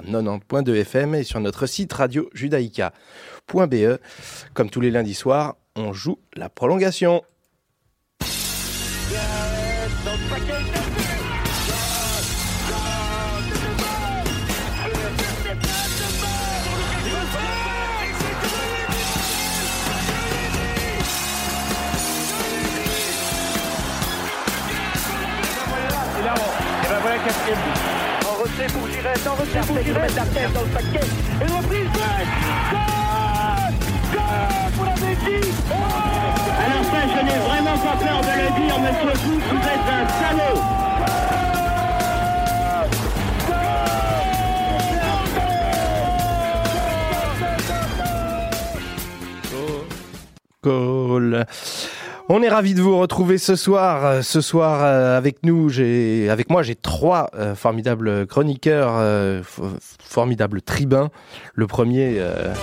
90.2 FM et sur notre site radio judaïka.be. Comme tous les lundis soirs, on joue la prolongation. En retrait pour Giresse, en retrait pour Giresse, la tête dans le paquet, et le reprise, goal pour la Belgique. Alors ça, je n'ai vraiment pas peur de le dire, monsieur Fou, vous êtes un salaud. Goal. On est ravis de vous retrouver ce soir. Avec moi, j'ai trois formidables chroniqueurs, formidables tribuns. Le premier,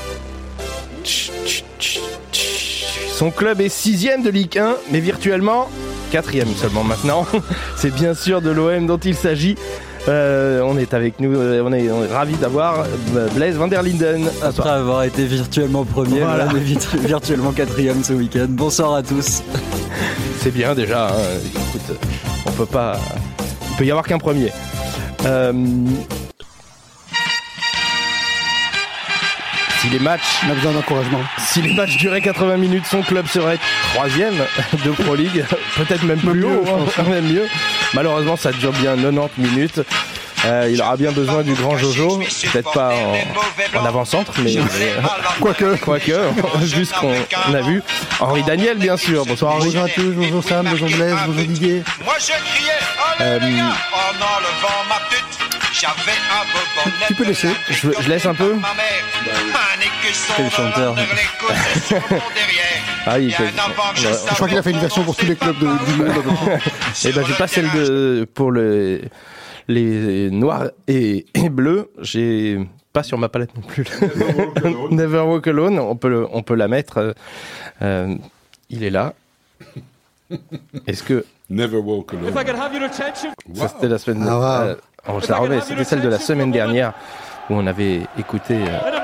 son club est 6e de Ligue 1, mais virtuellement 4e seulement maintenant. C'est bien sûr de l'OM dont il s'agit. On est avec nous, on est ravis d'avoir Blaise van der Linden. Après avoir été virtuellement premier, voilà. On est virtuellement 4e ce week-end. Bonsoir à tous. C'est bien déjà, hein. Écoute, il peut y avoir qu'un premier. Si les matchs, on a besoin d'encouragement. Si les matchs duraient 80 minutes, son club serait 3e de Pro League, peut-être même plus haut, même mieux. Malheureusement, ça dure bien 90 minutes. Il aura bien besoin du grand Jojo, peut-être pas en avant-centre, mais quoique, vu ce qu'on a vu. Henri Daniel, bien sûr. Bonsoir Henri. Bonjour à tous, bonjour Sam, bonjour Blaise, bonjour Didier. Moi je criais en enlevant ma pute. J'avais un beau bonnet. Tu peux laisser. Je laisse un peu. Quel chanteur. Ah, je crois qu'il a fait une version pour tous les clubs du monde. Et ben j'ai pas celle pour les noirs et bleus. J'ai pas sur ma palette non plus. Never Walk Alone. On peut la mettre. Il est là. Est-ce que Never Walk Alone. Ça c'était la semaine. C'était celle de la semaine dernière où on avait écouté.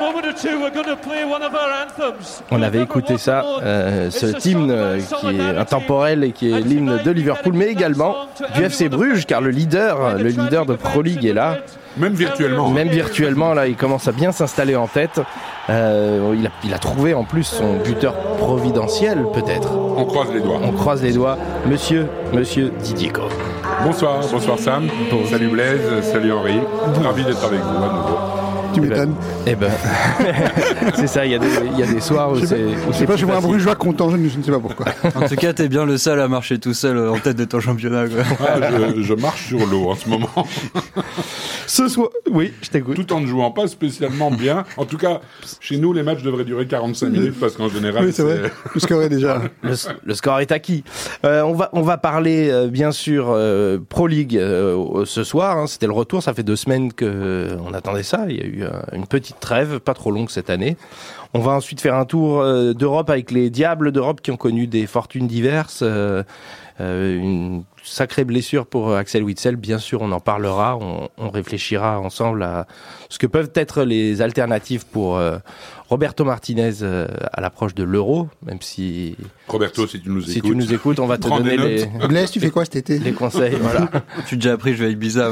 On avait écouté ça, cet hymne qui est intemporel et qui est l'hymne de Liverpool, mais également du FC Bruges, car le leader de Pro League est là. Même virtuellement, là, il commence à bien s'installer en tête. Il a trouvé en plus son buteur providentiel, peut-être. On croise les doigts. Monsieur Didier Co. Bonsoir Sam. Salut Blaise, salut Henri. Ravi d'être avec vous à nouveau. Tu m'étonnes. C'est ça, il y a des soirs où c'est. Je sais pas, je vois un brugeois content, je ne sais pas pourquoi. En tout cas, t'es bien le seul à marcher tout seul en tête de ton championnat, quoi. Je marche sur l'eau en ce moment. Ce soir, oui, je t'écoute. Tout en ne jouant pas spécialement bien. En tout cas, chez nous, les matchs devraient durer 45 minutes parce qu'en général, oui, c'est vrai. Le score est déjà. Le score est acquis. On va parler, bien sûr, Pro League ce soir. Hein. C'était le retour. Ça fait 2 semaines qu'on attendait ça. Il y a eu une petite trêve, pas trop longue cette année. On va ensuite faire un tour d'Europe avec les Diables d'Europe qui ont connu des fortunes diverses. Une sacrée blessure pour Axel Witsel, bien sûr, on en parlera, on réfléchira ensemble à ce que peuvent être les alternatives pour Roberto Martinez à l'approche de l'Euro, même si... Roberto, si tu nous écoutes, on va te donner les... Blaise, tu fais quoi cet été ? Les conseils, voilà. Je suis déjà appris, je vais avec Ibiza.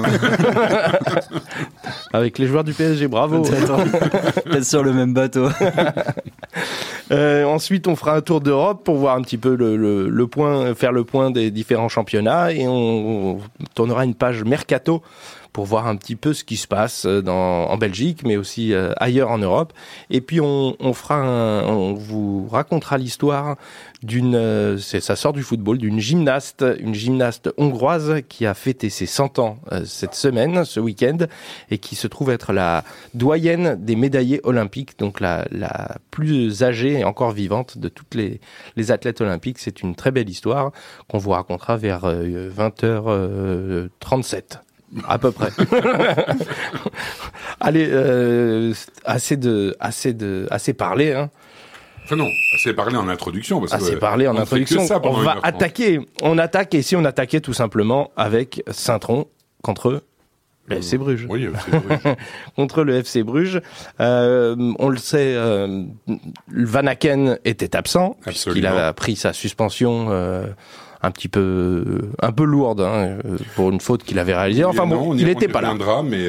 Avec les joueurs du PSG, bravo. Peut-être sur le même bateau. Ensuite, on fera un tour d'Europe pour voir un petit peu faire le point des différents championnats et on tournera une page mercato pour voir un petit peu ce qui se passe en Belgique, mais aussi ailleurs en Europe. Et puis on vous racontera l'histoire ça sort du football, d'une gymnaste hongroise qui a fêté ses 100 ans ce week-end, et qui se trouve être la doyenne des médaillés olympiques, donc la plus âgée et encore vivante de toutes les athlètes olympiques. C'est une très belle histoire qu'on vous racontera vers 20h37. À peu près. Allez, assez parlé, hein. Enfin non, assez parlé en introduction. On va attaquer. On attaque, et si on attaquait tout simplement avec Saint-Tron contre Le FC Bruges. Oui, FC Bruges. Contre le FC Bruges. On le sait, Van Aken était absent, puisqu'il a pris sa suspension un peu lourde, hein, pour une faute qu'il avait réalisée. Enfin bon, il n'était pas là. On y reviendra, mais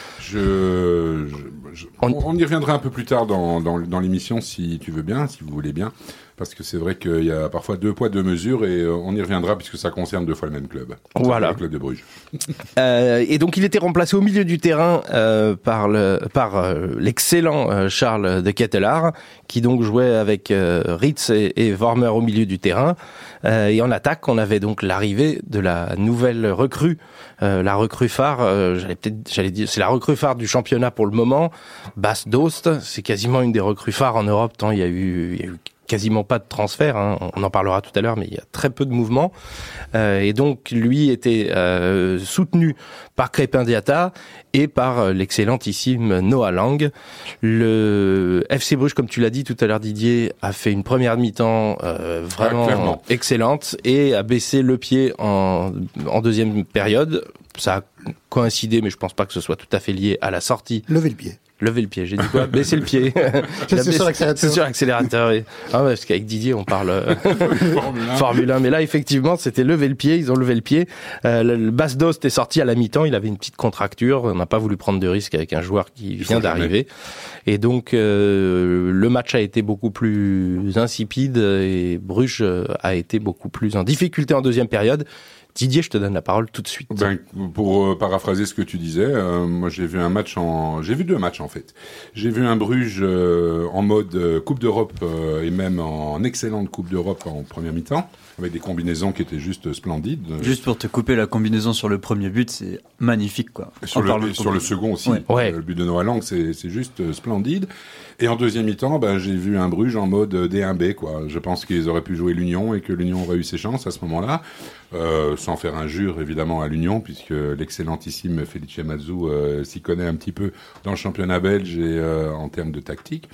on y reviendra un peu plus tard dans l'émission, si tu veux bien, si vous voulez bien. Parce que c'est vrai qu'il y a parfois 2 poids 2 mesures et on y reviendra puisque ça concerne 2 fois le même club. Voilà. Le club de Bruges. Et donc il était remplacé au milieu du terrain par l'excellent Charles de Ketelaar, qui donc jouait avec Ritz et Vormer au milieu du terrain. Et en attaque, on avait donc l'arrivée de la nouvelle recrue, la recrue phare. J'allais dire, c'est la recrue phare du championnat pour le moment. Bas Dost, c'est quasiment une des recrues phares en Europe, tant il y a eu quasiment pas de transfert, hein. On en parlera tout à l'heure, mais il y a très peu de mouvements. Et donc, lui était soutenu par Crépin Diatta et par l'excellentissime Noah Lang. Le FC Bruges, comme tu l'as dit tout à l'heure, Didier, a fait une première mi-temps vraiment excellente et a baissé le pied en deuxième période. Ça a coïncidé, mais je pense pas que ce soit tout à fait lié à la sortie. Lever le pied, j'ai dit quoi? Baisser le pied. C'est sur l'accélérateur. C'est sur l'accélérateur, oui. Ah ouais, parce qu'avec Didier, on parle Formule 1. Mais là, effectivement, c'était lever le pied. Ils ont levé le pied. Le Bas Dost est sorti à la mi-temps. Il avait une petite contracture. On n'a pas voulu prendre de risque avec un joueur qui vient d'arriver. Et donc, le match a été beaucoup plus insipide et Bruges a été beaucoup plus en difficulté en deuxième période. Didier, je te donne la parole tout de suite. Pour paraphraser ce que tu disais, moi j'ai vu 2 matchs en fait. J'ai vu un Bruges en mode Coupe d'Europe et même en excellente Coupe d'Europe en première mi-temps, avec des combinaisons qui étaient juste splendides. Juste pour te couper, la combinaison sur le premier but, c'est magnifique, quoi. Sur le second aussi. Ouais. Le but de Noah Lang, c'est juste splendide. Et en deuxième mi-temps, j'ai vu un Bruges en mode D1B, quoi. Je pense qu'ils auraient pu jouer l'Union et que l'Union aurait eu ses chances à ce moment-là, sans faire injure évidemment à l'Union, puisque l'excellentissime Felice Mazzu s'y connaît un petit peu dans le championnat belge et en termes de tactique.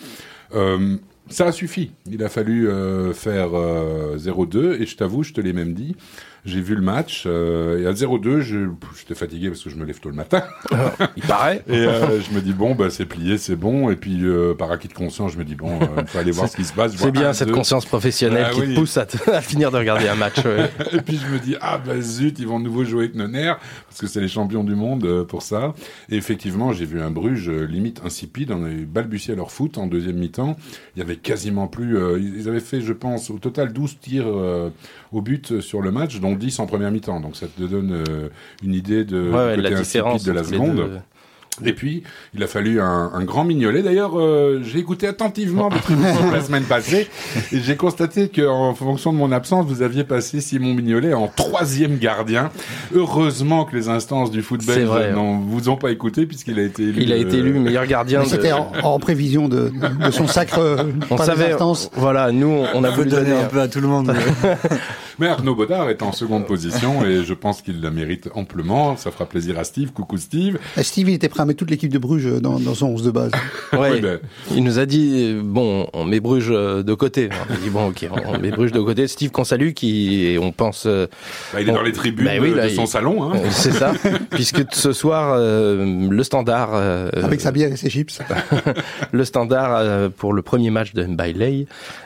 Ça a suffi. Il a fallu faire 0-2 et je t'avoue, je te l'ai même dit. J'ai vu le match et à 0-2, j'étais fatigué parce que je me lève tôt le matin. Il paraît. Et je me dis bon, c'est plié, c'est bon. Et puis par acquis de conscience, je me dis bon, il faut aller voir ce qui se passe. C'est bien cette conscience professionnelle qui te pousse à finir de regarder un match. Ouais. Et puis je me dis zut, ils vont de nouveau jouer avec Neuner parce que c'est les champions du monde pour ça. Et effectivement, j'ai vu un Bruges limite insipide. On avait balbutié leur foot en deuxième mi-temps. Il y avait quasiment plus. Ils avaient fait, je pense, au total 12 tirs au but sur le match, dont 10 en première mi-temps. Donc ça te donne une idée de la différence de la seconde. Et puis, il a fallu un grand Mignolet. D'ailleurs, j'ai écouté attentivement votre émission la semaine passée et j'ai constaté qu'en fonction de mon absence, vous aviez passé Simon Mignolet en 3e gardien. Heureusement que les instances du foot belge vous ont pas écouté puisqu'il a été élu. Il a été élu meilleur gardien. C'était en prévision de son sacre. On savait. Voilà, nous, on a voulu donner un peu à tout le monde. Mais Arnaud Baudard est en seconde position et je pense qu'il la mérite amplement. Ça fera plaisir à Steve. Coucou Steve. Steve, il était prêt à mettre toute l'équipe de Bruges dans son 11 de base. Ouais, il nous a dit, on met Bruges de côté. On a dit, ok, on met Bruges de côté. Steve qu'on salue, et on pense... il est dans les tribunes de son salon. Hein. C'est ça, puisque ce soir, le Standard... avec sa bière et ses chips. Le Standard, pour le premier match de Mbailey,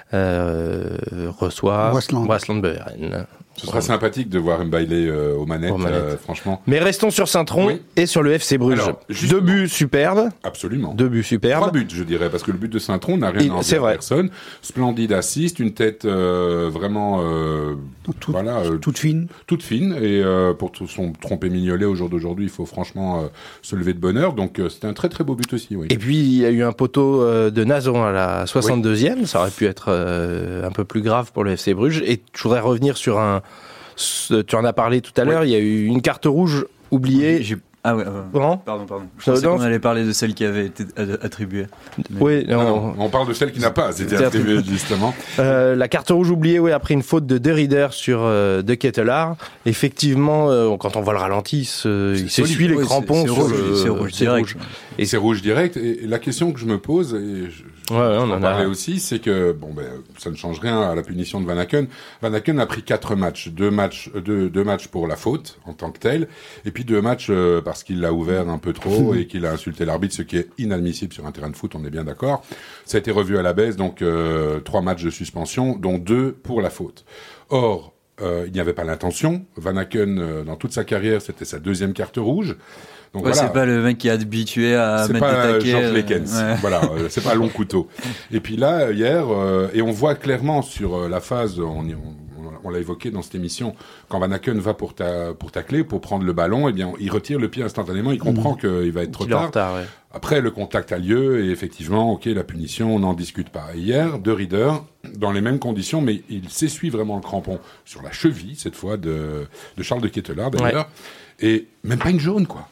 reçoit Waasland Beveren. Ce sera sympathique de voir Mbailey aux manettes, franchement. Mais restons sur Saint-Tron et sur le FC Bruges. Alors, 2 buts superbes. Absolument. 2 buts superbes. 3 buts, je dirais, parce que le but de Saint-Tron n'a rien à envier à personne. Splendide assist, une tête vraiment... toute fine. Toute fine. Et pour tromper Mignolet au jour d'aujourd'hui, il faut franchement se lever de bonne heure. Donc c'était un très très beau but aussi. Oui. Et puis il y a eu un poteau de Nazon à la 62e. Ça aurait pu être un peu plus grave pour le FC Bruges. Et je voudrais revenir sur tu en as parlé tout à l'heure, il y a eu une carte rouge oubliée. Ah ouais, pardon. Je pensais qu'on allait parler de celle qui avait été attribuée. Oui, on parle de celle qui n'a pas été attribuée, justement. La carte rouge oubliée, après une faute de De Ridder sur De Ketelaar. Effectivement, quand on voit le ralenti, il s'essuie les crampons. C'est rouge direct. Et c'est rouge direct. Et la question que je me pose, et Ouais, on en parlait aussi, c'est que ça ne change rien à la punition de Van Aken. Van Aken a pris 4 matchs, 2 matchs pour la faute en tant que telle, et puis 2 matchs parce qu'il l'a ouvert un peu trop et qu'il a insulté l'arbitre, ce qui est inadmissible sur un terrain de foot, on est bien d'accord. Ça a été revu à la baisse, donc 3 matchs de suspension, dont 2 pour la faute. Or, il n'y avait pas l'intention. Van Aken, dans toute sa carrière, c'était sa 2e carte rouge. Donc voilà. C'est pas le mec qui est habitué à mettre des taquets. C'est pas George Lekens. Voilà, c'est pas long couteau. Et puis là, hier, et on voit clairement sur la phase, on l'a évoqué dans cette émission, quand Van Aken va pour tacler, pour prendre le ballon, eh bien, il retire le pied instantanément, il comprend qu'il va être trop tard. Ouais. Après, le contact a lieu, et effectivement, ok, la punition, on n'en discute pas. Et hier, De Ridder, dans les mêmes conditions, mais il s'essuie vraiment le crampon sur la cheville, cette fois, de Charles de Ketelaar, d'ailleurs, et même pas une jaune, quoi.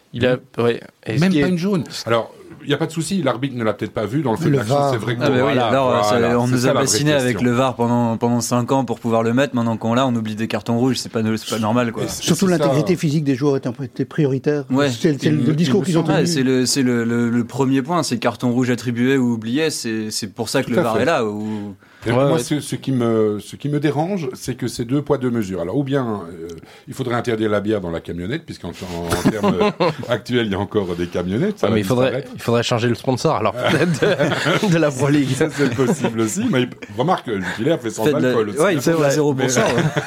Même pas une jaune. Alors, il n'y a pas de souci, l'arbitre ne l'a peut-être pas vu dans le fait de l'action, c'est vrai que on nous a bassiné avec le VAR pendant 5 ans pour pouvoir le mettre. Maintenant qu'on l'a, on oublie des cartons rouges, c'est pas normal, quoi. Surtout l'intégrité physique des joueurs était prioritaire. Ouais. C'est le discours qu'ils ont tenu. C'est le premier point, c'est le carton rouge attribué ou oublié, c'est pour ça que le VAR est là. Moi, ce qui me dérange, c'est que c'est 2 poids 2 mesures. Alors, ou bien il faudrait interdire la bière dans la camionnette, puisqu'en termes actuels, il y a encore des camionnettes. Mais il faudrait changer le sponsor, alors peut-être de la Pro League. Ça, c'est possible aussi. Mais remarque, Jupiler fait sans alcool aussi. Ouais, il fait 0%.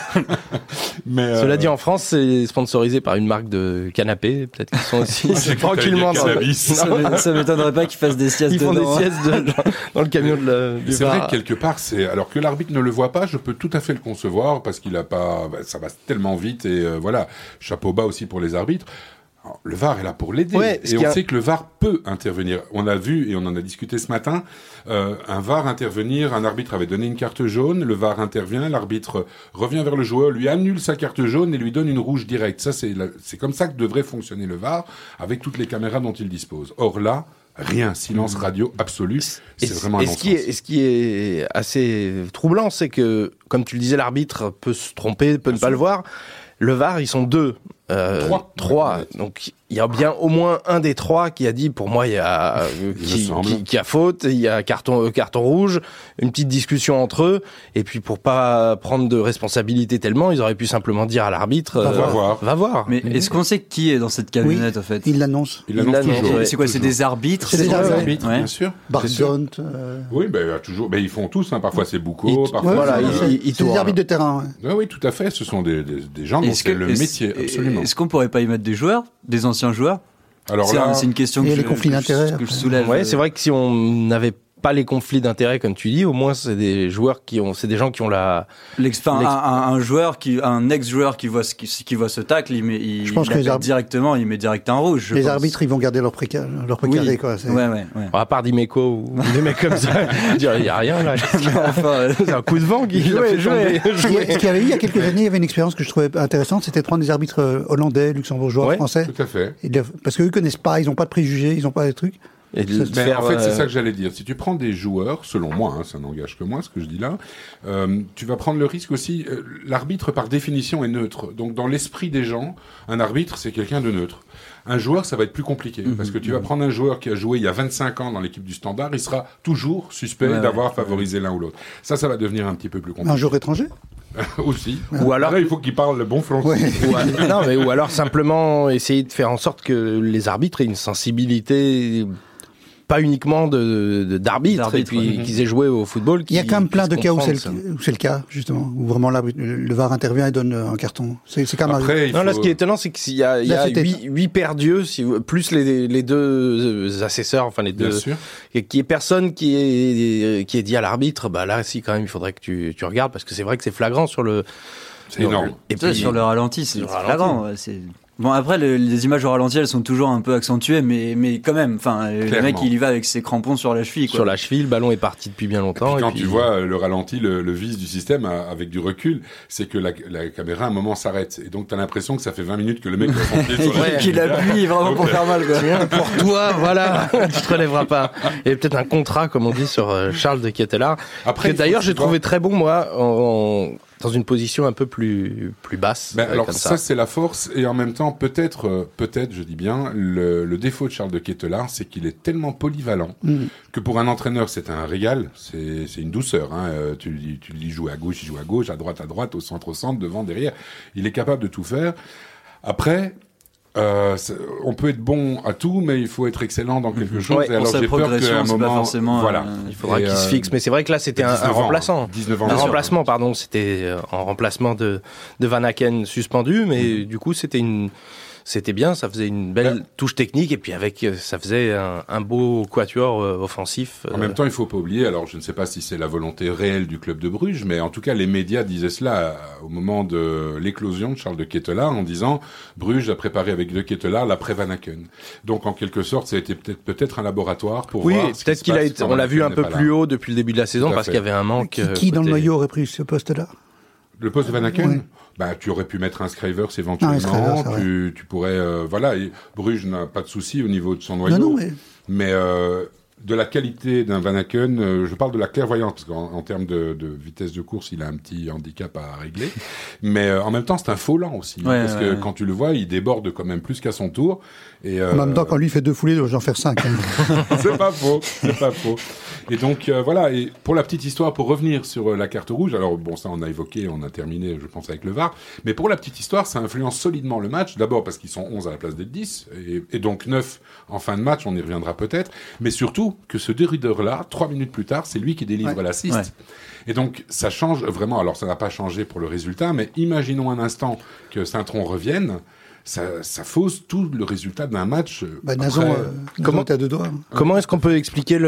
Mais cela dit, en France, c'est sponsorisé par une marque de canapé. Peut-être qu'ils sont aussi tranquillement dans ça m'étonnerait pas qu'ils fassent des siestes. Ils font des siestes dans le camion du VAR. C'est vrai que quelque part, alors que l'arbitre ne le voit pas, je peux tout à fait le concevoir parce qu'il a pas, ça va tellement vite et voilà, chapeau bas aussi pour les arbitres. Alors, le VAR est là pour l'aider et on sait que le VAR peut intervenir. On a vu et on en a discuté ce matin, un VAR intervenir, un arbitre avait donné une carte jaune, le VAR intervient, l'arbitre revient vers le joueur, lui annule sa carte jaune et lui donne une rouge directe. Ça, c'est comme ça que devrait fonctionner le VAR avec toutes les caméras dont il dispose. Or là, rien, silence radio absolu, c'est vraiment un non-sens. Ce qui est assez troublant, c'est que, comme tu le disais, l'arbitre peut se tromper, peut ne pas le voir. Le VAR, ils sont 2. 3. Donc, il y a bien au moins un des 3 qui a dit, pour moi, il y a qui a faute, il y a carton rouge, une petite discussion entre eux, et puis pour pas prendre de responsabilité tellement, ils auraient pu simplement dire à l'arbitre, va voir. Mais est-ce qu'on sait qui est dans cette camionnette, en fait? Il l'annonce. Il l'annonce toujours. C'est quoi? C'est des arbitres? C'est des arbitres, bien sûr. Barzont. Oui, toujours. Ils font tous. Parfois c'est Boucault, parfois. Voilà, c'est des arbitres de terrain. Oui, tout à fait. Ce sont des gens dont c'est le métier, absolument. Est-ce qu'on pourrait pas y mettre des joueurs, des anciens joueurs? Alors là, c'est une question que les conflits d'intérêts que je soulève. Ouais, c'est vrai que si on n'avait pas les conflits d'intérêts comme tu dis, au moins c'est des joueurs c'est des gens qui ont un ex-joueur qui voit ce tacle, il met directement un rouge. Les arbitres, ils vont garder leur précaré, quoi. Ouais. À part Dimeco ou des mecs comme ça, il y a rien là. C'est un coup de vent qui l'a fait jouer. Ce qu'il y avait eu il y a quelques années, il y avait une expérience que je trouvais intéressante, c'était de prendre des arbitres hollandais, luxembourgeois, français. Tout à fait. Parce qu'eux connaissent pas, ils ont pas de préjugés, ils ont pas de trucs. Mais en fait, c'est ça que j'allais dire. Si tu prends des joueurs, selon moi, ça n'engage que moi, ce que je dis là, tu vas prendre le risque aussi. L'arbitre, par définition, est neutre. Donc, dans l'esprit des gens, un arbitre, c'est quelqu'un de neutre. Un joueur, ça va être plus compliqué. Parce que tu vas prendre un joueur qui a joué il y a 25 ans dans l'équipe du Standard, il sera toujours suspect d'avoir favorisé l'un ou l'autre. Ça va devenir un petit peu plus compliqué. Un joueur étranger aussi. Ou alors, là, il faut qu'il parle le bon français. Ou alors simplement essayer de faire en sorte que les arbitres aient une sensibilité pas uniquement d'arbitre et puis qu'ils aient joué au football. Il y a quand même plein de cas où c'est le cas, justement, où vraiment le VAR intervient et donne un carton. C'est quand même après, là, ce qui est étonnant, c'est qu'il y a 8 paires d'yeux, plus les 2 assesseurs, enfin les 2, et qu'il y ait personne qui est dit à l'arbitre, là, si, quand même, il faudrait que tu regardes, parce que c'est vrai que c'est flagrant sur le... C'est énorme. Et puis, sur le ralenti, c'est flagrant. Bon, après, les images au ralenti, elles sont toujours un peu accentuées, mais quand même, enfin, le mec, il y va avec ses crampons sur la cheville, quoi. Sur la cheville, le ballon est parti depuis bien longtemps. Et puis, tu vois le ralenti, le vice du système, avec du recul, c'est que la caméra, à un moment, s'arrête. Et donc, t'as l'impression que ça fait 20 minutes que le mec a son pied sur la cheville. Qu'il appuie vraiment pour faire mal, quoi. Pour toi, voilà, tu te relèveras pas. Et peut-être un contrat, comme on dit, sur Charles de Ketelaar. Après, que d'ailleurs, j'ai trouvé très bon, moi, dans une position un peu plus basse. Alors ça c'est la force, et en même temps peut-être, je dis bien, le défaut de Charles de Ketelaar, c'est qu'il est tellement polyvalent que pour un entraîneur c'est un régal, c'est une douceur. Hein. Tu lui joues à gauche, il joue à gauche, à droite, au centre, devant, derrière. Il est capable de tout faire. Après, on peut être bon à tout, mais il faut être excellent dans quelque chose. Ouais, et alors j'ai peur qu'à un moment, voilà, il faudra qu'il se fixe. Mais c'est vrai que là, c'était un remplaçant. 19 ans. Un remplacement, pardon. C'était en remplacement de Van Aken suspendu, mais du coup, c'était bien, ça faisait une belle touche technique, et puis ça faisait un beau quatuor offensif. En même temps, il faut pas oublier, alors je ne sais pas si c'est la volonté réelle du club de Bruges, mais en tout cas, les médias disaient cela au moment de l'éclosion de Charles de Ketelaar, en disant Bruges a préparé avec de Ketelaar l'après Van Aken. Donc, en quelque sorte, ça a été peut-être un laboratoire pour voir. Oui, peut-être on l'a vu un peu plus haut depuis le début de la saison, parce qu'il y avait un manque. Qui dans le noyau aurait pris ce poste-là? Le poste de Van Aken? Tu aurais pu mettre un Scrivers éventuellement. Tu pourrais, et Bruges n'a pas de souci au niveau de son noyau. Mais de la qualité d'un Van Aken, je parle de la clairvoyance, parce qu'en termes de vitesse de course, il a un petit handicap à régler. Mais en même temps, c'est un faux lent aussi. Parce que quand tu le vois, il déborde quand même plus qu'à son tour. Et, en même temps, quand lui fait 2 foulées, il doit en faire 5. Hein. C'est pas faux. Et donc, et pour la petite histoire, pour revenir sur la carte rouge, alors bon, ça on a évoqué, on a terminé, je pense, avec le VAR, mais pour la petite histoire, ça influence solidement le match, d'abord parce qu'ils sont 11 à la place d'être 10, et donc 9 en fin de match, on y reviendra peut-être, mais surtout que ce dérideur-là, 3 minutes plus tard, c'est lui qui délivre l'assist. Ouais. Et donc, ça change vraiment, alors ça n'a pas changé pour le résultat, mais imaginons un instant que Saint-Tron revienne, ça fausse tout le résultat d'un match. Nazon, comment t'as 2 doigts. Comment est-ce qu'on peut expliquer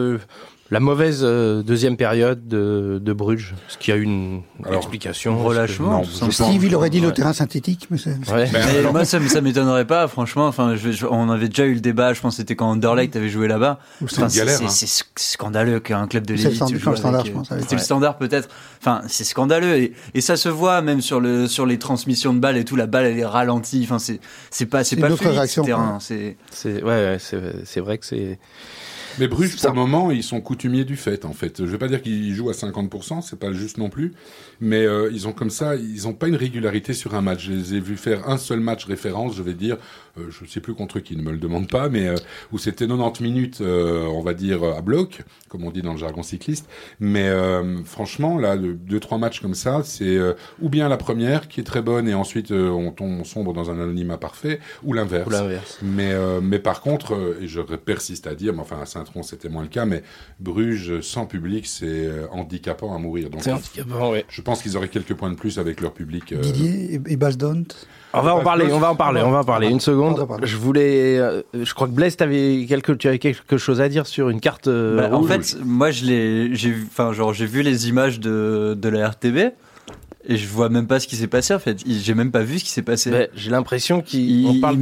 la mauvaise deuxième période de Bruges? Est-ce qu'il y a une explication? Relâchement. Steve, il aurait dit le terrain synthétique, mais c'est... Ouais. Mais moi, ça m'étonnerait pas, franchement. Enfin, on avait déjà eu le débat, je pense que c'était quand Anderlecht avait joué là-bas. Enfin, c'est scandaleux qu'un club de l'élite joue le Standard, je pense. C'était le Standard, peut-être. Enfin, c'est scandaleux. Et ça se voit même sur les transmissions de balles et tout. La balle, elle est ralentie. Enfin, c'est pas fluide, ce terrain. C'est vrai que c'est... Mais Bruges, pour le moment, ils sont coutumiers du fait, en fait. Je vais pas dire qu'ils jouent à 50%, c'est pas juste non plus, mais ils ont comme ça, ils ont pas une régularité sur un match. Je les ai vus faire un seul match référence, je vais dire, je sais plus contre qui, ne me le demande pas, mais où c'était 90 minutes, on va dire, à bloc, comme on dit dans le jargon cycliste. Mais franchement, là, 2-3 matchs comme ça, c'est ou bien la première, qui est très bonne, et ensuite on sombre dans un anonymat parfait, ou l'inverse. Mais par contre, et je persiste à dire, mais enfin, à Saint-Tron, c'était moins le cas, mais Bruges, sans public, c'est handicapant à mourir. Donc, c'est handicapant, oui. Je pense qu'ils auraient quelques points de plus avec leur public. Didier et Basdont. On va en parler. Une seconde. Je voulais, je crois que Blaise, tu avais quelque chose à dire sur une carte rouge. En fait, moi, j'ai vu les images de la RTB. Et je vois même pas ce qui s'est passé, en fait. J'ai même pas vu ce qui s'est passé. J'ai l'impression qu'on parle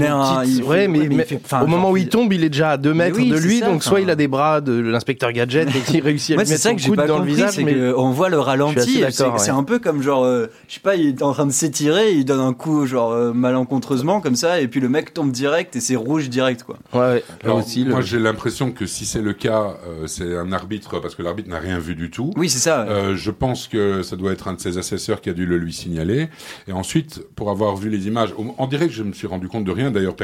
au moment où il tombe, il est déjà à 2 mètres de lui, donc soit il a des bras de l'inspecteur Gadget et qu'il réussit à lui mettre son coude dans le visage. On voit le ralenti, c'est un peu comme genre, je sais pas, il est en train de s'étirer, il donne un coup genre malencontreusement comme ça, et puis le mec tombe direct et c'est rouge direct, quoi. Ouais. Alors, moi j'ai l'impression que si c'est le cas, c'est un arbitre, parce que l'arbitre n'a rien vu du tout. Oui, c'est ça. Je pense que ça doit être un de ses assesseurs qui a dû le lui signaler. Et ensuite, pour avoir vu les images, en direct, je me suis rendu compte de rien. D'ailleurs,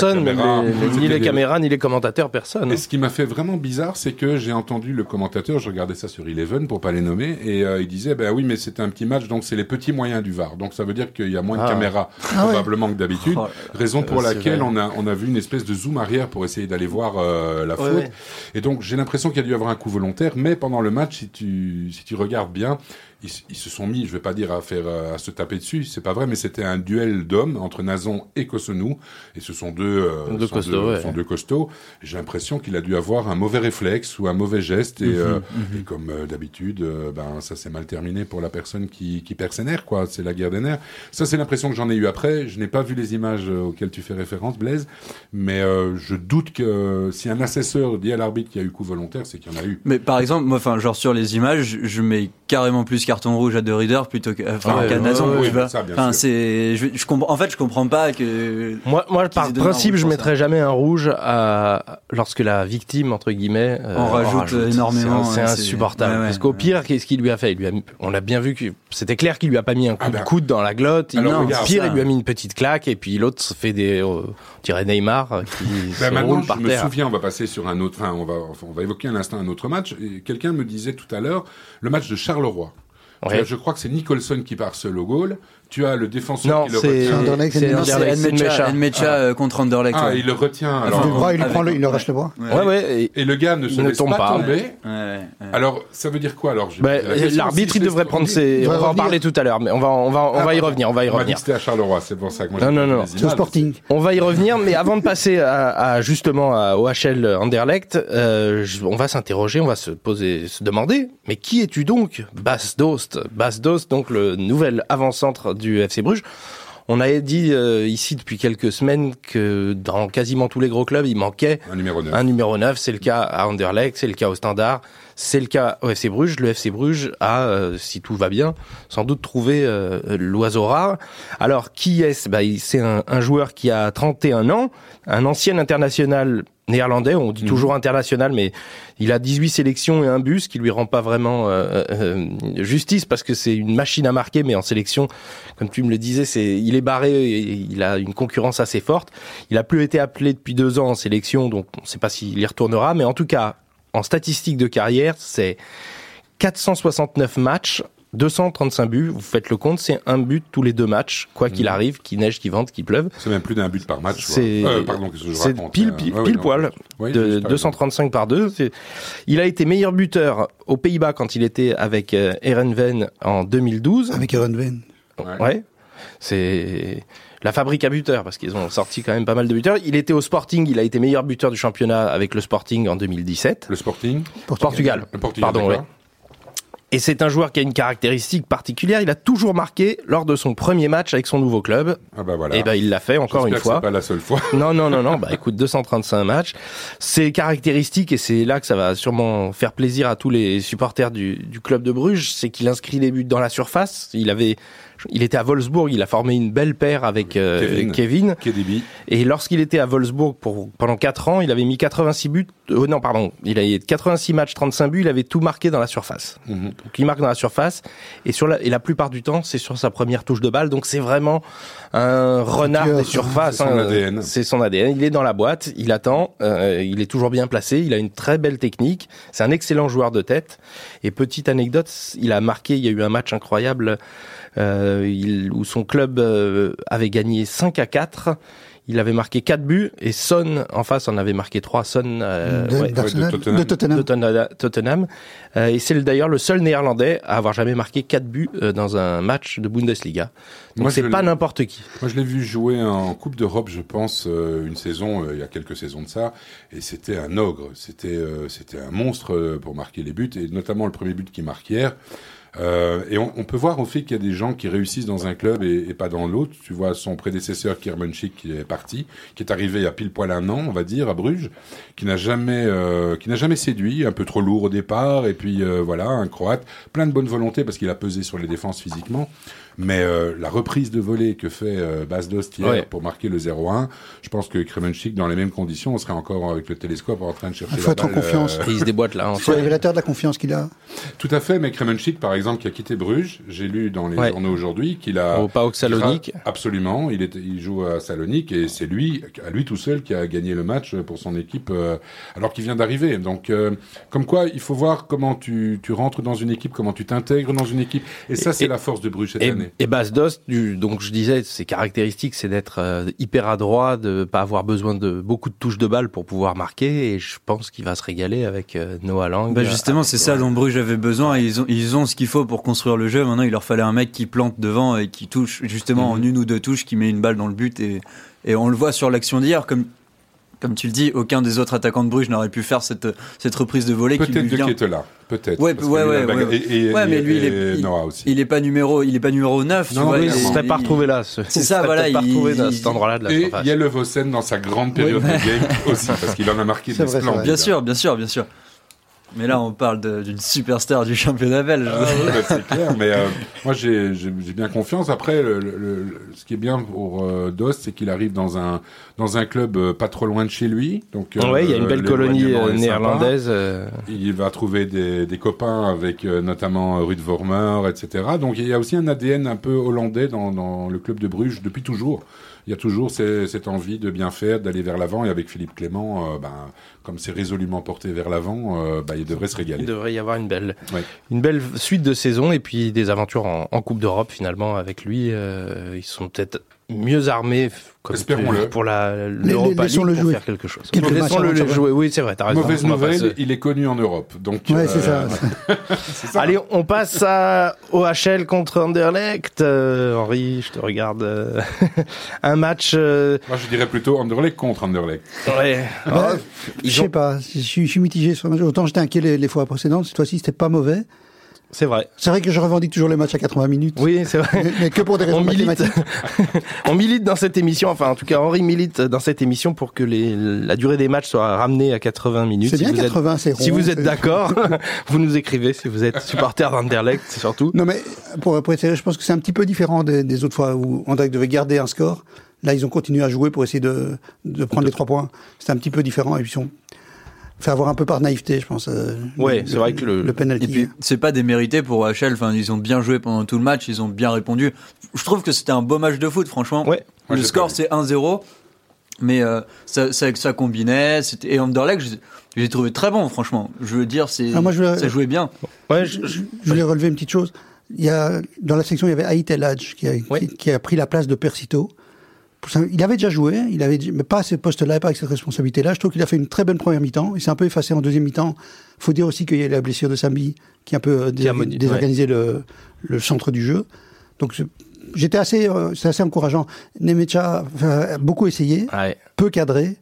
ni les caméras, ni les commentateurs, personne. Et ce qui m'a fait vraiment bizarre, c'est que j'ai entendu le commentateur, je regardais ça sur Eleven pour pas les nommer, et il disait, oui, mais c'était un petit match, donc c'est les petits moyens du VAR. Donc ça veut dire qu'il y a moins de caméras, probablement que d'habitude. Raison pour laquelle on a vu une espèce de zoom arrière pour essayer d'aller voir la faute. Ouais. Et donc, j'ai l'impression qu'il y a dû y avoir un coup volontaire, mais pendant le match, si tu regardes bien, ils se sont mis, je vais pas dire à se taper dessus, c'est pas vrai, mais c'était un duel d'hommes entre Nazon et Cossonu, et ce sont deux costauds. J'ai l'impression qu'il a dû avoir un mauvais réflexe ou un mauvais geste, et comme d'habitude, ça s'est mal terminé pour la personne qui perd ses nerfs, quoi. C'est la guerre des nerfs. Ça, c'est l'impression que j'en ai eu après. Je n'ai pas vu les images auxquelles tu fais référence, Blaise, mais je doute que si un assesseur dit à l'arbitre qu'il y a eu coup volontaire, c'est qu'il y en a eu. Mais par exemple, moi, sur les images, je mets carrément plus carton rouge à De Ridder plutôt qu'à Nazon, tu vois. Je comprends. En fait, je comprends pas que. Moi, par principe, je mettrais jamais un rouge lorsque la victime entre guillemets en rajoute énormément. C'est insupportable. Parce qu'au pire, qu'est-ce qu'il lui a fait ? On a bien vu que c'était clair qu'il lui a pas mis un coup de coude dans la glotte. Il lui a mis une petite claque et puis l'autre fait on dirait Neymar qui se roule par terre. Je me souviens, on va passer sur un autre. On va évoquer un instant un autre match. Et quelqu'un me disait tout à l'heure le match de Charleroi. Ouais. Je crois que c'est Nicholson qui part seul au goal. Tu as le défenseur qui le retient. C'est Nmecha contre Anderlecht. Ah, il le retient. Alors, le bras, il le reste le bras. Ouais. Et le gars ne se laisse pas tomber. Alors, ça veut dire quoi alors? L'arbitre, il devrait prendre ses. On va en parler tout à l'heure, mais on va y revenir. On va dit que c'était à Charleroi, c'est pour ça que moi. Non. C'est au Sporting. On va y revenir, mais avant de passer à OHL Anderlecht, on va s'interroger, on va se demander, mais qui es-tu donc, Bas Dost, donc le nouvel avant-centre du FC Bruges. On a dit ici depuis quelques semaines que dans quasiment tous les gros clubs, il manquait un numéro 9. C'est le cas à Anderlecht, c'est le cas au Standard, c'est le cas au FC Bruges. Le FC Bruges a, si tout va bien, sans doute trouvé l'oiseau rare. Alors, qui est-ce ? C'est un joueur qui a 31 ans, un ancien international néerlandais, on dit toujours international, mais il a 18 sélections et un but, ce qui lui rend pas vraiment justice, parce que c'est une machine à marquer, mais en sélection, comme tu me le disais, il est barré et il a une concurrence assez forte. Il a plus été appelé depuis 2 ans en sélection, donc on ne sait pas s'il y retournera, mais en tout cas, en statistique de carrière, c'est 469 matchs, 235 buts, vous faites le compte, c'est un but tous les 2 matchs, quoi qu'il arrive, qu'il neige, qu'il vente, qu'il pleuve. C'est même plus d'un but par match. C'est pile poil, de 235 par 2. Il a été meilleur buteur aux Pays-Bas quand il était avec Heerenveen en 2012. Avec Heerenveen. Ouais. C'est la fabrique à buteurs, parce qu'ils ont sorti quand même pas mal de buteurs. Il était au Sporting, il a été meilleur buteur du championnat avec le Sporting en 2017. Le Sporting Portugal. Le Portugal, pardon, ouais. Et c'est un joueur qui a une caractéristique particulière. Il a toujours marqué lors de son premier match avec son nouveau club. Ah bah voilà. Et il l'a fait encore une fois. C'est pas la seule fois. Non. Écoute, 235 matchs. C'est caractéristique et c'est là que ça va sûrement faire plaisir à tous les supporters du club de Bruges. C'est qu'il inscrit les buts dans la surface. Il était à Wolfsburg, il a formé une belle paire avec Kevin. Et lorsqu'il était à Wolfsburg pendant 4 ans, il avait mis 86 buts. Il a 86 matchs, 35 buts, il avait tout marqué dans la surface. Donc il marque dans la surface et la plupart du temps, c'est sur sa première touche de balle. Donc c'est vraiment un renard des surfaces. C'est son ADN. Il est dans la boîte, il attend, il est toujours bien placé, il a une très belle technique. C'est un excellent joueur de tête. Et petite anecdote, il a eu un match incroyable où son club avait gagné 5-4. Il avait marqué 4 buts et Son en face en avait marqué 3. Son de Tottenham. Et c'est d'ailleurs le seul néerlandais à avoir jamais marqué 4 buts dans un match de Bundesliga. Donc c'est pas n'importe qui. Moi je l'ai vu jouer en Coupe d'Europe, je pense, une saison, il y a quelques saisons de ça, et c'était un ogre. C'était un monstre pour marquer les buts, et notamment le premier but qu'il marque hier. Et on peut voir au fait qu'il y a des gens qui réussissent dans un club et pas dans l'autre. Tu vois son prédécesseur Kermenchik qui est parti, qui est arrivé il y a pile poil 1 an, on va dire, à Bruges, qui n'a jamais séduit, un peu trop lourd au départ, et puis un Croate, plein de bonne volonté parce qu'il a pesé sur les défenses physiquement. Mais la reprise de volée que fait Bas Dost hier pour marquer le 0-1, je pense que Kremenchik, dans les mêmes conditions, on serait encore avec le télescope en train de chercher la balle. Il faut être en confiance. Il se déboîte là. C'est révélateur de la confiance qu'il a. Tout à fait, mais Kremenchik, par exemple, qui a quitté Bruges, j'ai lu dans les journaux aujourd'hui qu'il a... Au PAOK Salonique. Absolument, il joue à Salonique et c'est à lui tout seul qui a gagné le match pour son équipe alors qu'il vient d'arriver. Donc, comme quoi, il faut voir comment tu rentres dans une équipe, comment tu t'intègres dans une équipe. Et ça, c'est la force de Bruges cette année. Et Bas Dost, donc je disais, ses caractéristiques, c'est d'être hyper adroit, de pas avoir besoin de beaucoup de touches de balle pour pouvoir marquer, et je pense qu'il va se régaler avec Noah Lang. Justement, c'est ça dont Bruges avait besoin. Ils ont ce qu'il faut pour construire le jeu. Maintenant, il leur fallait un mec qui plante devant et qui touche justement en 1 ou 2 touches, qui met une balle dans le but, et on le voit sur l'action d'hier, comme tu le dis, aucun des autres attaquants de Bruges n'aurait pu faire cette reprise de volée. Peut-être qui lui vient... de Ketelaere, peut-être. Mais lui, il est pas numéro 9. Non, il ne serait pas retrouvé là. C'est ça, voilà. Il pas retrouvé dans cet endroit-là de la surface. Et il y a le Vossen dans sa grande période de game aussi, parce qu'il en a marqué des splendeurs. Bien sûr. Mais là, on parle d'une superstar du championnat belge. C'est clair, mais moi j'ai bien confiance. Après, ce qui est bien pour Dost, c'est qu'il arrive dans un club pas trop loin de chez lui. Donc, il y a une belle colonie néerlandaise. Il va trouver des copains avec notamment Ruud Vormer, etc. Donc il y a aussi un ADN un peu hollandais dans le club de Bruges depuis toujours. Il y a toujours cette envie de bien faire, d'aller vers l'avant. Et avec Philippe Clément, comme c'est résolument porté vers l'avant, il devrait se régaler. Il devrait y avoir une belle suite de saison et puis des aventures en Coupe d'Europe finalement avec lui. Ils sont peut-être mieux armés pour l'Europa League pour faire quelque chose. Laissons-le jouer. Oui, c'est vrai, t'as raison. Mauvaise nouvelle, il est connu en Europe. Donc, c'est ça. C'est ça. Allez, on passe à OHL contre Anderlecht. Henri, je te regarde. Un match... Moi, je dirais plutôt Anderlecht contre Anderlecht. Ouais. Je sais pas, je suis mitigé sur le match. Autant j'étais inquiet les fois précédentes, cette fois-ci, c'était pas mauvais. C'est vrai. C'est vrai que je revendique toujours les matchs à 80 minutes. Oui, c'est vrai. Mais que pour des raisons mathématiques. On milite dans cette émission, enfin en tout cas Henri milite dans cette émission pour que la durée des matchs soit ramenée à 80 minutes. C'est bien 80, c'est rond. Si vous êtes d'accord, vous nous écrivez si vous êtes supporter d'Anderlecht surtout. Non mais pour être sérieux, je pense que c'est un petit peu différent des autres fois où Anderlecht devait garder un score. Là, ils ont continué à jouer pour essayer de prendre les 3 points. C'est un petit peu différent et puis ils ont fait avoir un peu par naïveté, je pense. C'est vrai que le penalty. Et puis, c'est pas démérité pour OHL. Enfin, ils ont bien joué pendant tout le match. Ils ont bien répondu. Je trouve que c'était un beau match de foot, franchement. Ouais. Le score, c'est 1-0. Mais ça combinait. Et Anderlecht, je l'ai trouvé très bon, franchement. Je veux dire, ça jouait bien. Ouais, je voulais relever une petite chose. Dans la section, il y avait Haït El Hadj qui a pris la place de Persito. Il avait déjà joué, mais pas à ce poste-là, pas avec cette responsabilité-là. Je trouve qu'il a fait une très bonne première mi-temps. Il s'est un peu effacé en deuxième mi-temps. Il faut dire aussi qu'il y a la blessure de Sambi qui a un peu désorganisé le centre du jeu. Donc c'est assez encourageant. Nemecha a beaucoup essayé, peu cadré.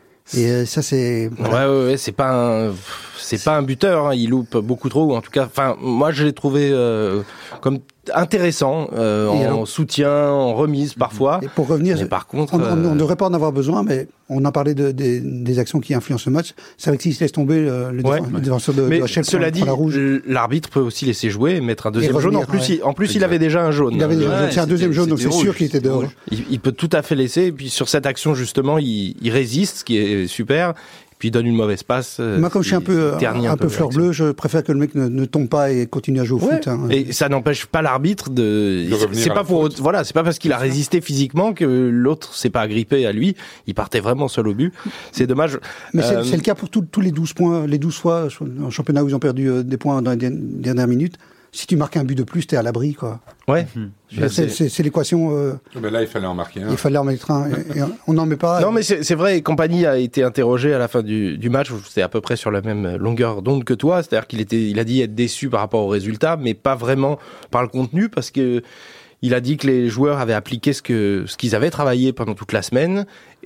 Et ça c'est... Voilà. Ouais, c'est pas un buteur, hein. Il loupe beaucoup trop, en tout cas. Enfin, moi je l'ai trouvé comme intéressant, en soutien, en remise parfois. Et pour revenir, mais par contre, on ne devrait pas en avoir besoin, mais on en parlait des actions qui influencent le match. C'est vrai que s'il se laisse tomber le défenseur de HL cela dit, l'arbitre peut aussi laisser jouer et mettre un deuxième jaune. En plus, il avait déjà un jaune. Il avait déjà un deuxième jaune, donc c'est sûr qu'il était dehors. Il peut tout à fait laisser. Et puis sur cette action justement, il résiste, ce qui est super. Puis il donne une mauvaise passe. Moi, comme je suis un peu fleur bleue, je préfère que le mec ne tombe pas et continue à jouer au foot. Hein. Et ça n'empêche pas l'arbitre c'est pas parce qu'il a résisté physiquement que l'autre s'est pas agrippé à lui. Il partait vraiment seul au but. C'est dommage. Mais c'est le cas pour tous les 12 points, les 12 fois en championnat où ils ont perdu des points dans les dernières minutes. Si tu marques un but de plus, t'es à l'abri, quoi. Ouais. C'est l'équation. Mais là, il fallait en marquer un. Il fallait en mettre un. Et on n'en met pas. Non, mais c'est vrai. Compagnie a été interrogé à la fin du match. C'était à peu près sur la même longueur d'onde que toi. C'est-à-dire il a dit être déçu par rapport au résultat, mais pas vraiment par le contenu, parce que il a dit que les joueurs avaient appliqué ce qu'ils avaient travaillé pendant toute la semaine.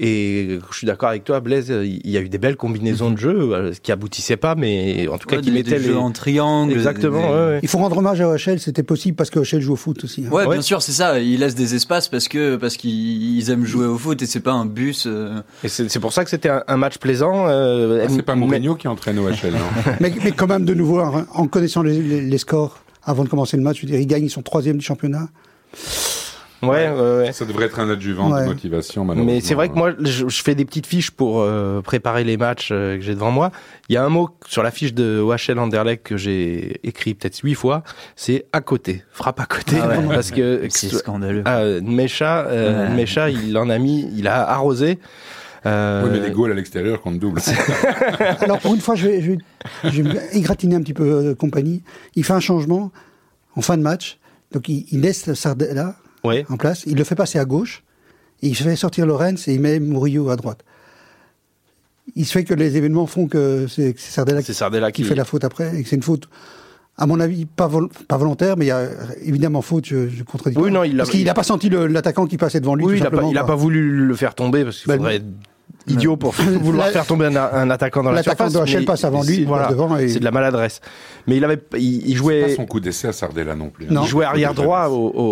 Et je suis d'accord avec toi, Blaise, il y a eu des belles combinaisons de jeux qui aboutissaient pas, mais en tout cas qui mettaient les jeux en triangle. Exactement. Ouais. Il faut rendre hommage à OHL, c'était possible parce que OHL joue au foot aussi. Hein. Ouais, bien sûr, c'est ça. Ils laissent des espaces parce qu'ils aiment jouer au foot et c'est pas un bus. Et c'est pour ça que c'était un match plaisant. C'est pas Mourinho qui entraîne OHL, non. mais quand même de nouveau, en connaissant les scores avant de commencer le match, je veux dire, ils gagnent, ils sont 3e du championnat. Ouais. Ça devrait être un adjuvant de motivation, malheureusement. Mais c'est vrai que moi, je fais des petites fiches pour préparer les matchs que j'ai devant moi. Il y a un mot sur la fiche de OHL Anderlecht que j'ai écrit peut-être 8 fois, c'est à côté, frappe à côté. Parce que c'est scandaleux. Mecha, il a arrosé. Oui, mais des goals à l'extérieur comptent double. Alors pour une fois, je vais égratigner un petit peu Compagnie. Il fait un changement en fin de match. Donc il laisse Sardella en place, il le fait passer à gauche, et il fait sortir Lorenz et il met Murillo à droite. Il se fait que les événements font que c'est Sardella qui fait la faute après, et que c'est une faute, à mon avis, pas volontaire, mais il y a évidemment faute, je contredis pas. Oui, non, parce qu'il n'a pas senti l'attaquant qui passait devant lui. Oui, il n'a pas voulu le faire tomber, parce qu'il faudrait idiot pour vouloir faire tomber un attaquant dans la surface. L'attaquant de HL passe avant lui, voilà, devant. Et... c'est de la maladresse. Mais il jouait. C'est pas son coup d'essai à Sardella non plus. Il jouait arrière droit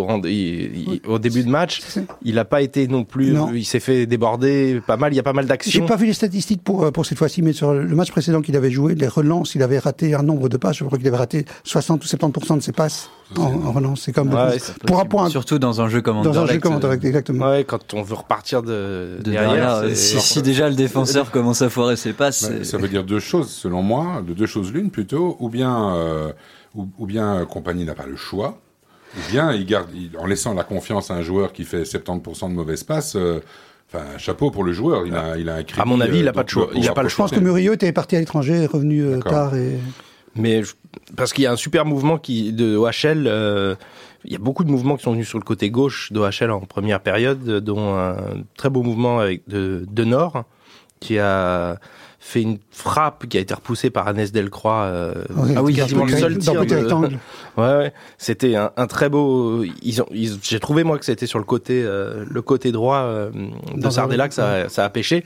au début de match. Il n'a pas été non plus. Non. Il s'est fait déborder pas mal. Il y a pas mal d'actions. J'ai pas vu les statistiques pour cette fois-ci, mais sur le match précédent qu'il avait joué, les relances, il avait raté un nombre de passes. Je crois qu'il avait raté 60 ou 70% de ses passes en relance. C'est comme pour un point. Surtout dans un jeu comme Anderlecht. Dans un jeu comme Anderlecht, exactement. Ouais, quand on veut repartir de derrière. Si déjà le défenseur commence à foirer ses passes. Ça veut dire deux choses, selon moi, deux choses l'une plutôt, ou bien Compagnie n'a pas le choix, ou bien en laissant la confiance à un joueur qui fait 70% de mauvaises passes. Chapeau pour le joueur, il a un crédit. À mon avis, il n'a pas de choix. Il a pas le choix. Je pense que Murillo était parti à l'étranger, est revenu tard et. Mais parce qu'il y a un super mouvement de OHL. Il y a beaucoup de mouvements qui sont venus sur le côté gauche d'OHL en première période, dont un très beau mouvement avec de Nord, qui a fait une frappe qui a été repoussée par Hannes Delcroix. Quasiment le seul tir. Ouais, c'était un très beau. J'ai trouvé moi que c'était sur le côté droit de Sardella que ça a pêché.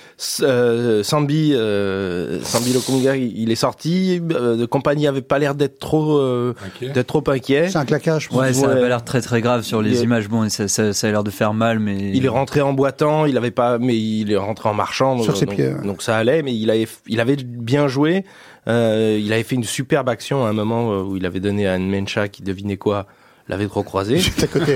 Sambi Lokonga, il est sorti. Compagnie avait pas l'air d'être trop inquiet. C'est un claquage. Ouais, ça avait l'air très très grave sur les images. Bon, ça a l'air de faire mal, mais il est rentré en boitant. Mais il est rentré en marchant. Sur ses pieds. Donc ça allait, mais il avait bien joué. Il avait fait une superbe action à un moment où il avait donné à Nmencha qui devinait quoi. L'avait trop croisé. Juste à côté.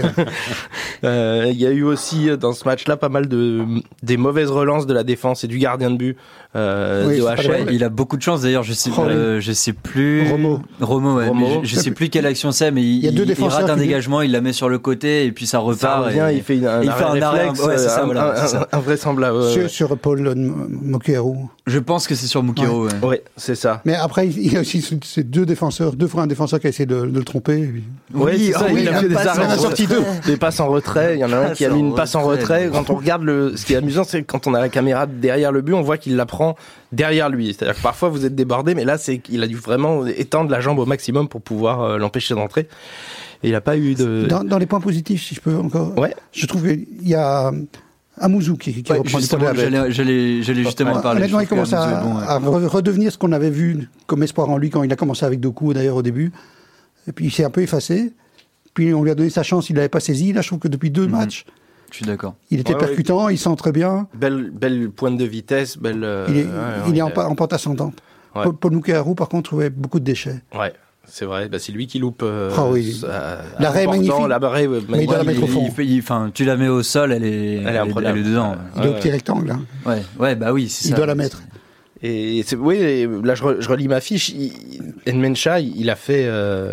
Il y a eu aussi dans ce match-là pas mal des mauvaises relances de la défense et du gardien de but de HL. Il a beaucoup de chance d'ailleurs. Je sais plus. Romo. Ouais, Romo. Je sais plus quelle action c'est, mais il rate un dégagement, il la met sur le côté et puis ça repart. Ça revient, il fait un réflexe, invraisemblable. Sur Paul Moukero. Je pense que c'est sur Moukero. Ouais, c'est ça. Mais après, il y a aussi ces deux fois un défenseur qui a essayé de le tromper. Oui, il a fait des arrêts, des passes en retrait. Il y en a un qui a mis une passe en retrait. Quand on regarde ce qui est amusant, c'est que quand on a la caméra derrière le but, on voit qu'il la prend derrière lui. C'est-à-dire que parfois vous êtes débordé, mais là c'est qu'il a dû vraiment étendre la jambe au maximum pour pouvoir l'empêcher d'entrer. Et il n'a pas eu de. Dans les points positifs, si je peux encore. Ouais. Je trouve qu'il y a Amouzou qui reprend du poil de la bête. J'allais justement parler. Honnêtement, il commence à redevenir ce qu'on avait vu comme espoir en lui quand il a commencé avec Doku d'ailleurs au début. Et puis il s'est un peu effacé. Puis on lui a donné sa chance, il l'avait pas saisi. Là, je trouve que depuis 2 matchs, je suis d'accord. Il était percutant, il sent très bien. Belle pointe de vitesse, il est en pente ascendante. Ouais. Paul Moukero, par contre, trouvait beaucoup de déchets. Ouais. C'est vrai, c'est lui qui loupe. L'arrêt est magnifique. Mais il doit la mettre au fond. Tu la mets au sol, elle est dedans. Il est au petit rectangle. Ouais, bah oui, c'est ça. Il doit la mettre. Et là je relis ma fiche. Nmencha, il a fait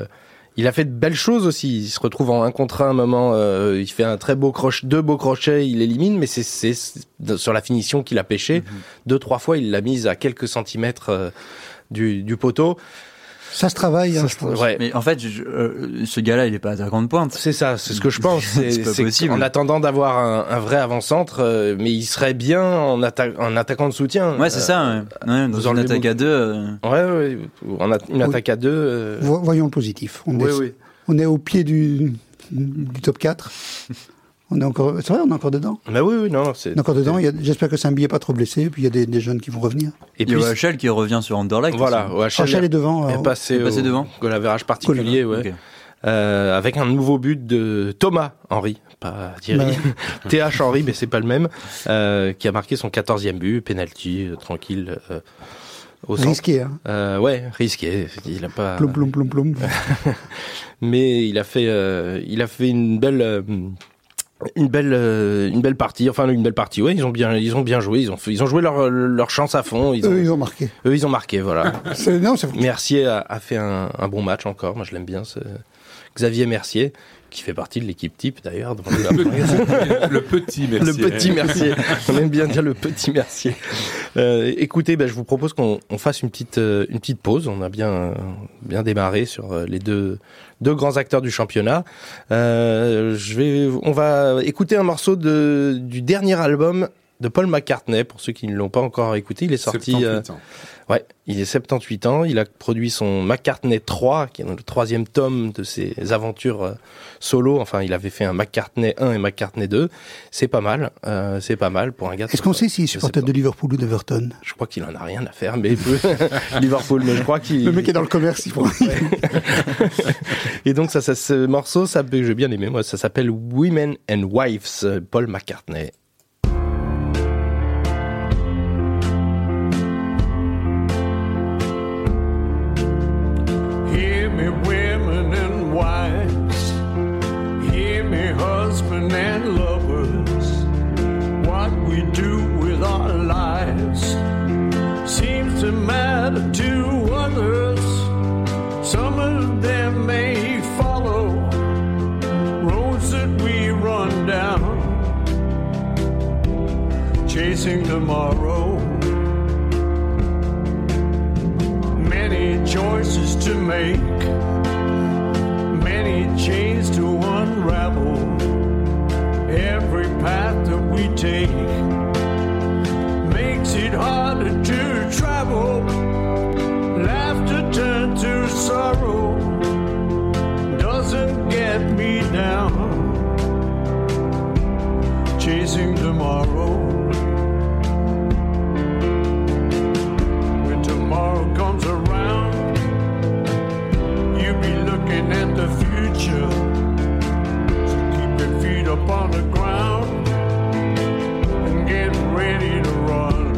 de belles choses aussi. Il se retrouve en 1 contre 1 à un moment. Il fait un très beau deux beaux crochets, il élimine, mais c'est sur la finition qu'il a pêché. 2-3 fois, il l'a mise à quelques centimètres du poteau. Ça se travaille, je pense. Ouais. Mais en fait, ce gars-là, il est pas attaquant de pointe. C'est ça, c'est ce que je pense. C'est pas possible. En attendant d'avoir un vrai avant-centre, mais il serait bien en attaquant de soutien. Ouais, c'est ça. Ouais. Dans une attaque à 2. Ouais. Une attaque à 2. Voyons le positif. On est au pied du top 4. C'est vrai, on est encore dedans. Mais oui, non, on est encore dedans. J'espère que Saint-Billet n'est pas trop blessé. Puis il y a des jeunes qui vont revenir. Et puis OHL qui revient sur Anderlecht. Voilà, OHL est devant. Il est passé devant. Goal average particulier, ouais. Okay. Avec un nouveau but de Thomas Henry, pas Thierry. TH Henry, mais c'est pas le même. Qui a marqué son 14e but, penalty, tranquille. Risqué, hein. Risqué. Il a pas. Plom. Mais il a fait une belle partie, ouais, ils ont bien joué, ils ont joué leur chance à fond, ils ont marqué, voilà. Mercier a fait un bon match encore, moi je l'aime bien, Xavier Mercier, qui fait partie de l'équipe type d'ailleurs. Le petit Mercier. Le petit Mercier. On aime bien dire le petit Mercier. Écoutez, je vous propose qu'on fasse une petite pause. On a bien démarré sur les deux grands acteurs du championnat. On va écouter un morceau du dernier album de Paul McCartney, pour ceux qui ne l'ont pas encore écouté. Il est sorti. 78 ans. Ouais, il est 78 ans, il a produit son McCartney 3, qui est le 3e tome de ses aventures solo. Enfin, il avait fait un McCartney 1 et McCartney 2. C'est pas mal pour un gars. Est-ce qu'on sait s'il est supporter de Liverpool ou d'Everton? Je crois qu'il en a rien à faire, mais Liverpool, mais je crois qu'il... Le mec est dans le commerce, il faut... Et donc, ce morceau, j'ai bien aimé, moi, ça s'appelle Women and Wives, Paul McCartney. Women and wives, hear me husband and lovers, what we do with our lives seems to matter to others. Some of them may follow roads that we run down, chasing tomorrow. Many choices to make, many chains to unravel. Every path that we take makes it harder to travel. Laughter turned to sorrow doesn't get me down. Chasing tomorrow. When tomorrow comes around, you'll be looking at the future. So keep your feet up on the ground and get ready to run.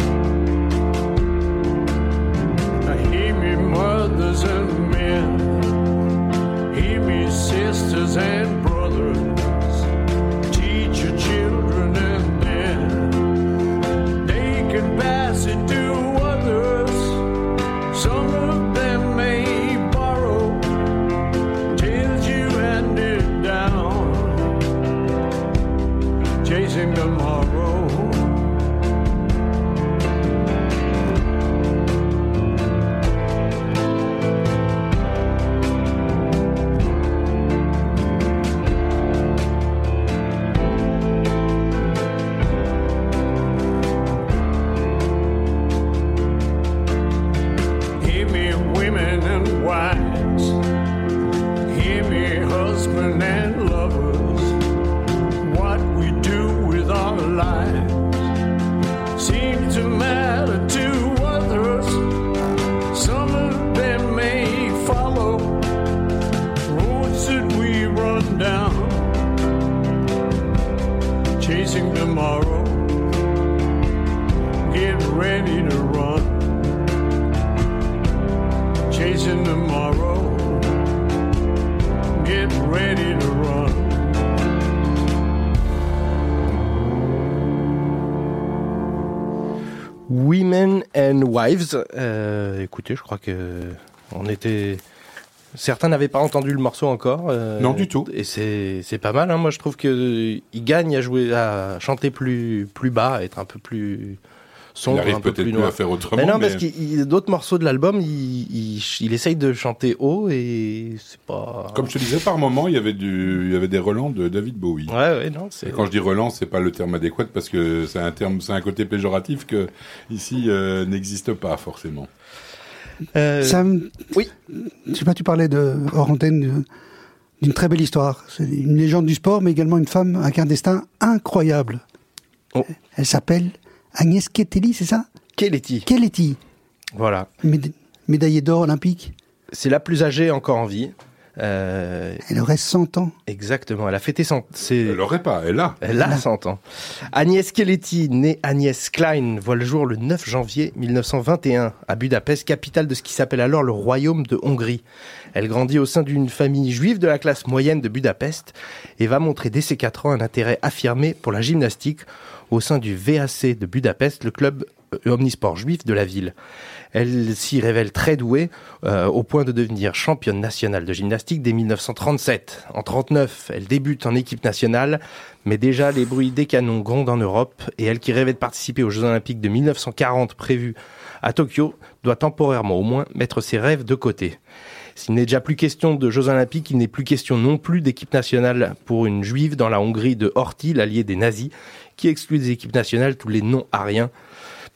Now hear me mothers and men, hear me sisters and brothers. Teach your children and then they can pass it to others. Some of them may borrow tales you handed down, chasing tomorrow. Hear me women and wives, hear me husband and lovers, what we do with our lives seems to matter to others. Some of them may follow roads that we run down, chasing tomorrow. Get ready to run, chasing tomorrow. Get ready to run. Women and Wives. Écoutez, je crois que certains n'avaient pas entendu le morceau encore. Non, du tout. Et c'est pas mal. Hein. Moi, je trouve que il gagne à chanter plus bas, à être un peu plus sombre, Il arrive un peu peut-être plus plus noir. à faire autrement. Mais non, parce qu'il y a d'autres morceaux de l'album, il essaye de chanter haut et c'est pas. Comme je te disais, par moment, il y avait des relents de David Bowie. Ouais, non. Et quand je dis relents, c'est pas le terme adéquat parce que c'est un côté péjoratif que ici n'existe pas forcément. Sam, oui. Je sais pas, tu parlais hors antenne d'une très belle histoire. C'est une légende du sport, mais également une femme avec un destin incroyable. Oh. Elle s'appelle Agnès Keteli, c'est ça? Keleti. Voilà. Médaillée d'or olympique. C'est la plus âgée encore en vie. Elle aurait 100 ans. Exactement, elle a fêté 100 ans. Elle aurait pas, elle a. Elle a 100 ans. Agnès Keleti, née Agnès Klein, voit le jour le 9 janvier 1921 à Budapest, capitale de ce qui s'appelle alors le Royaume de Hongrie. Elle grandit au sein d'une famille juive de la classe moyenne de Budapest et va montrer dès ses 4 ans un intérêt affirmé pour la gymnastique au sein du VAC de Budapest, le club omnisport juif de la ville. Elle s'y révèle très douée, au point de devenir championne nationale de gymnastique dès 1937. En 1939, elle débute en équipe nationale, mais déjà les bruits des canons grondent en Europe, et elle qui rêvait de participer aux Jeux Olympiques de 1940 prévus à Tokyo, doit temporairement au moins mettre ses rêves de côté. S'il n'est déjà plus question de Jeux Olympiques, il n'est plus question non plus d'équipe nationale pour une juive dans la Hongrie de Horthy, l'allié des nazis, qui exclut des équipes nationales tous les non-ariens,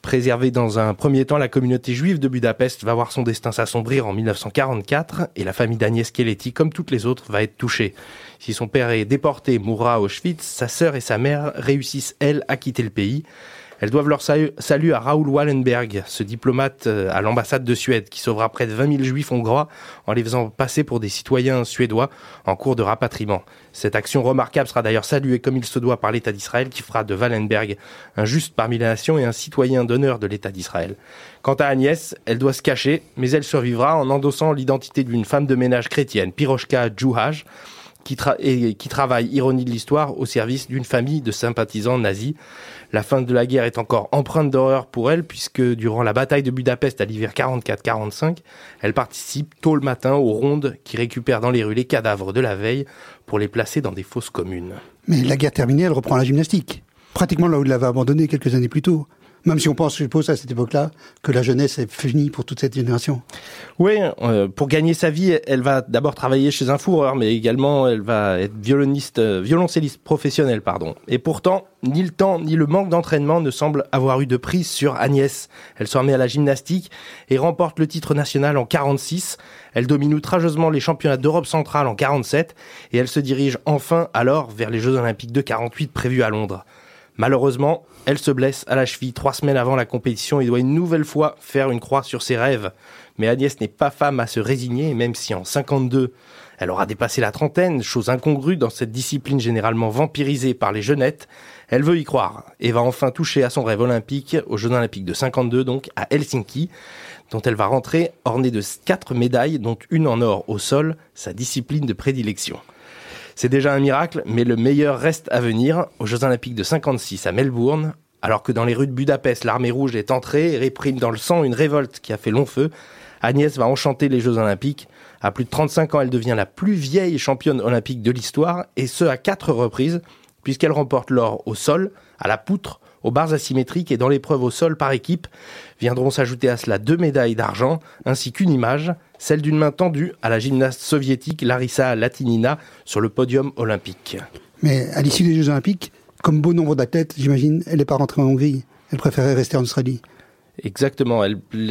Préservée dans un premier temps, la communauté juive de Budapest va voir son destin s'assombrir en 1944 et la famille d'Agnès Keleti, comme toutes les autres, va être touchée. Si son père est déporté, mourra à Auschwitz, sa sœur et sa mère réussissent, elles, à quitter le pays. Elles doivent leur salut à Raoul Wallenberg, ce diplomate à l'ambassade de Suède qui sauvera près de 20 000 juifs hongrois en les faisant passer pour des citoyens suédois en cours de rapatriement. Cette action remarquable sera d'ailleurs saluée comme il se doit par l'État d'Israël qui fera de Wallenberg un juste parmi les nations et un citoyen d'honneur de l'État d'Israël. Quant à Agnès, elle doit se cacher, mais elle survivra en endossant l'identité d'une femme de ménage chrétienne, Piroshka Juhaj, qui travaille, ironie de l'histoire, au service d'une famille de sympathisants nazis. La fin de la guerre est encore empreinte d'horreur pour elle, puisque durant la bataille de Budapest à l'hiver 44-45, elle participe tôt le matin aux rondes qui récupèrent dans les rues les cadavres de la veille pour les placer dans des fosses communes. Mais la guerre terminée, elle reprend la gymnastique. Pratiquement là où elle l'avait abandonnée quelques années plus tôt. Même si on pense, je suppose, à cette époque-là, que la jeunesse est finie pour toute cette génération. Oui, pour gagner sa vie, elle va d'abord travailler chez un fourreur, mais également elle va être violoncelliste professionnelle, Et pourtant, ni le temps ni le manque d'entraînement ne semblent avoir eu de prise sur Agnès. Elle se remet à la gymnastique et remporte le titre national en 46. Elle domine outrageusement les championnats d'Europe centrale en 47 et elle se dirige enfin alors vers les Jeux Olympiques de 48 prévus à Londres. Malheureusement, elle se blesse à la cheville 3 semaines avant la compétition et doit une nouvelle fois faire une croix sur ses rêves. Mais Agnès n'est pas femme à se résigner, même si en 52, elle aura dépassé la trentaine, chose incongrue dans cette discipline généralement vampirisée par les jeunettes. Elle veut y croire et va enfin toucher à son rêve olympique, aux Jeux Olympiques de 52 donc, à Helsinki, dont elle va rentrer ornée de 4 médailles, dont une en or au sol, sa discipline de prédilection. C'est déjà un miracle, mais le meilleur reste à venir. Aux Jeux Olympiques de 56 à Melbourne, alors que dans les rues de Budapest, l'armée rouge est entrée et réprime dans le sang une révolte qui a fait long feu, Agnès va enchanter les Jeux Olympiques. À plus de 35 ans, elle devient la plus vieille championne olympique de l'histoire, et ce à 4 reprises, puisqu'elle remporte l'or au sol, à la poutre, aux barres asymétriques et dans l'épreuve au sol par équipe. Viendront s'ajouter à cela 2 médailles d'argent, ainsi qu'une image, celle d'une main tendue à la gymnaste soviétique Larissa Latinina sur le podium olympique. Mais à l'issue des Jeux Olympiques, comme bon nombre d'athlètes, j'imagine, elle n'est pas rentrée en Hongrie. Elle préférait rester en Australie. Exactement.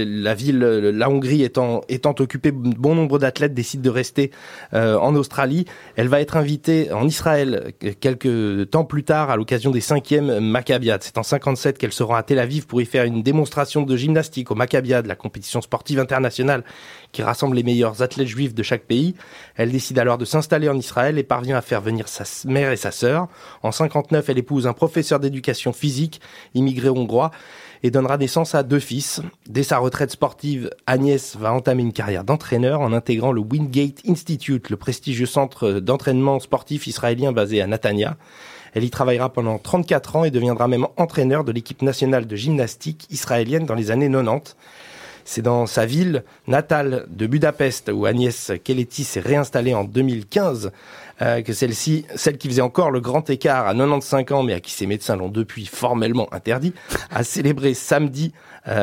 La Hongrie étant occupée, bon nombre d'athlètes décident de rester en Australie. Elle va être invitée en Israël quelques temps plus tard à l'occasion des 5e Maccabiades. C'est en 57 qu'elle se rend à Tel Aviv pour y faire une démonstration de gymnastique aux Maccabiades, la compétition sportive internationale qui rassemble les meilleurs athlètes juifs de chaque pays. Elle décide alors de s'installer en Israël et parvient à faire venir sa mère et sa sœur. En 59, elle épouse un professeur d'éducation physique, immigré hongrois, et donnera naissance à 2 fils. Dès sa retraite sportive, Agnès va entamer une carrière d'entraîneur en intégrant le Wingate Institute, le prestigieux centre d'entraînement sportif israélien basé à Netanya. Elle y travaillera pendant 34 ans et deviendra même entraîneur de l'équipe nationale de gymnastique israélienne dans les années 90. C'est dans sa ville natale de Budapest, où Agnès Keleti s'est réinstallée en 2015, que celle qui faisait encore le grand écart à 95 ans, mais à qui ses médecins l'ont depuis formellement interdit, a célébré samedi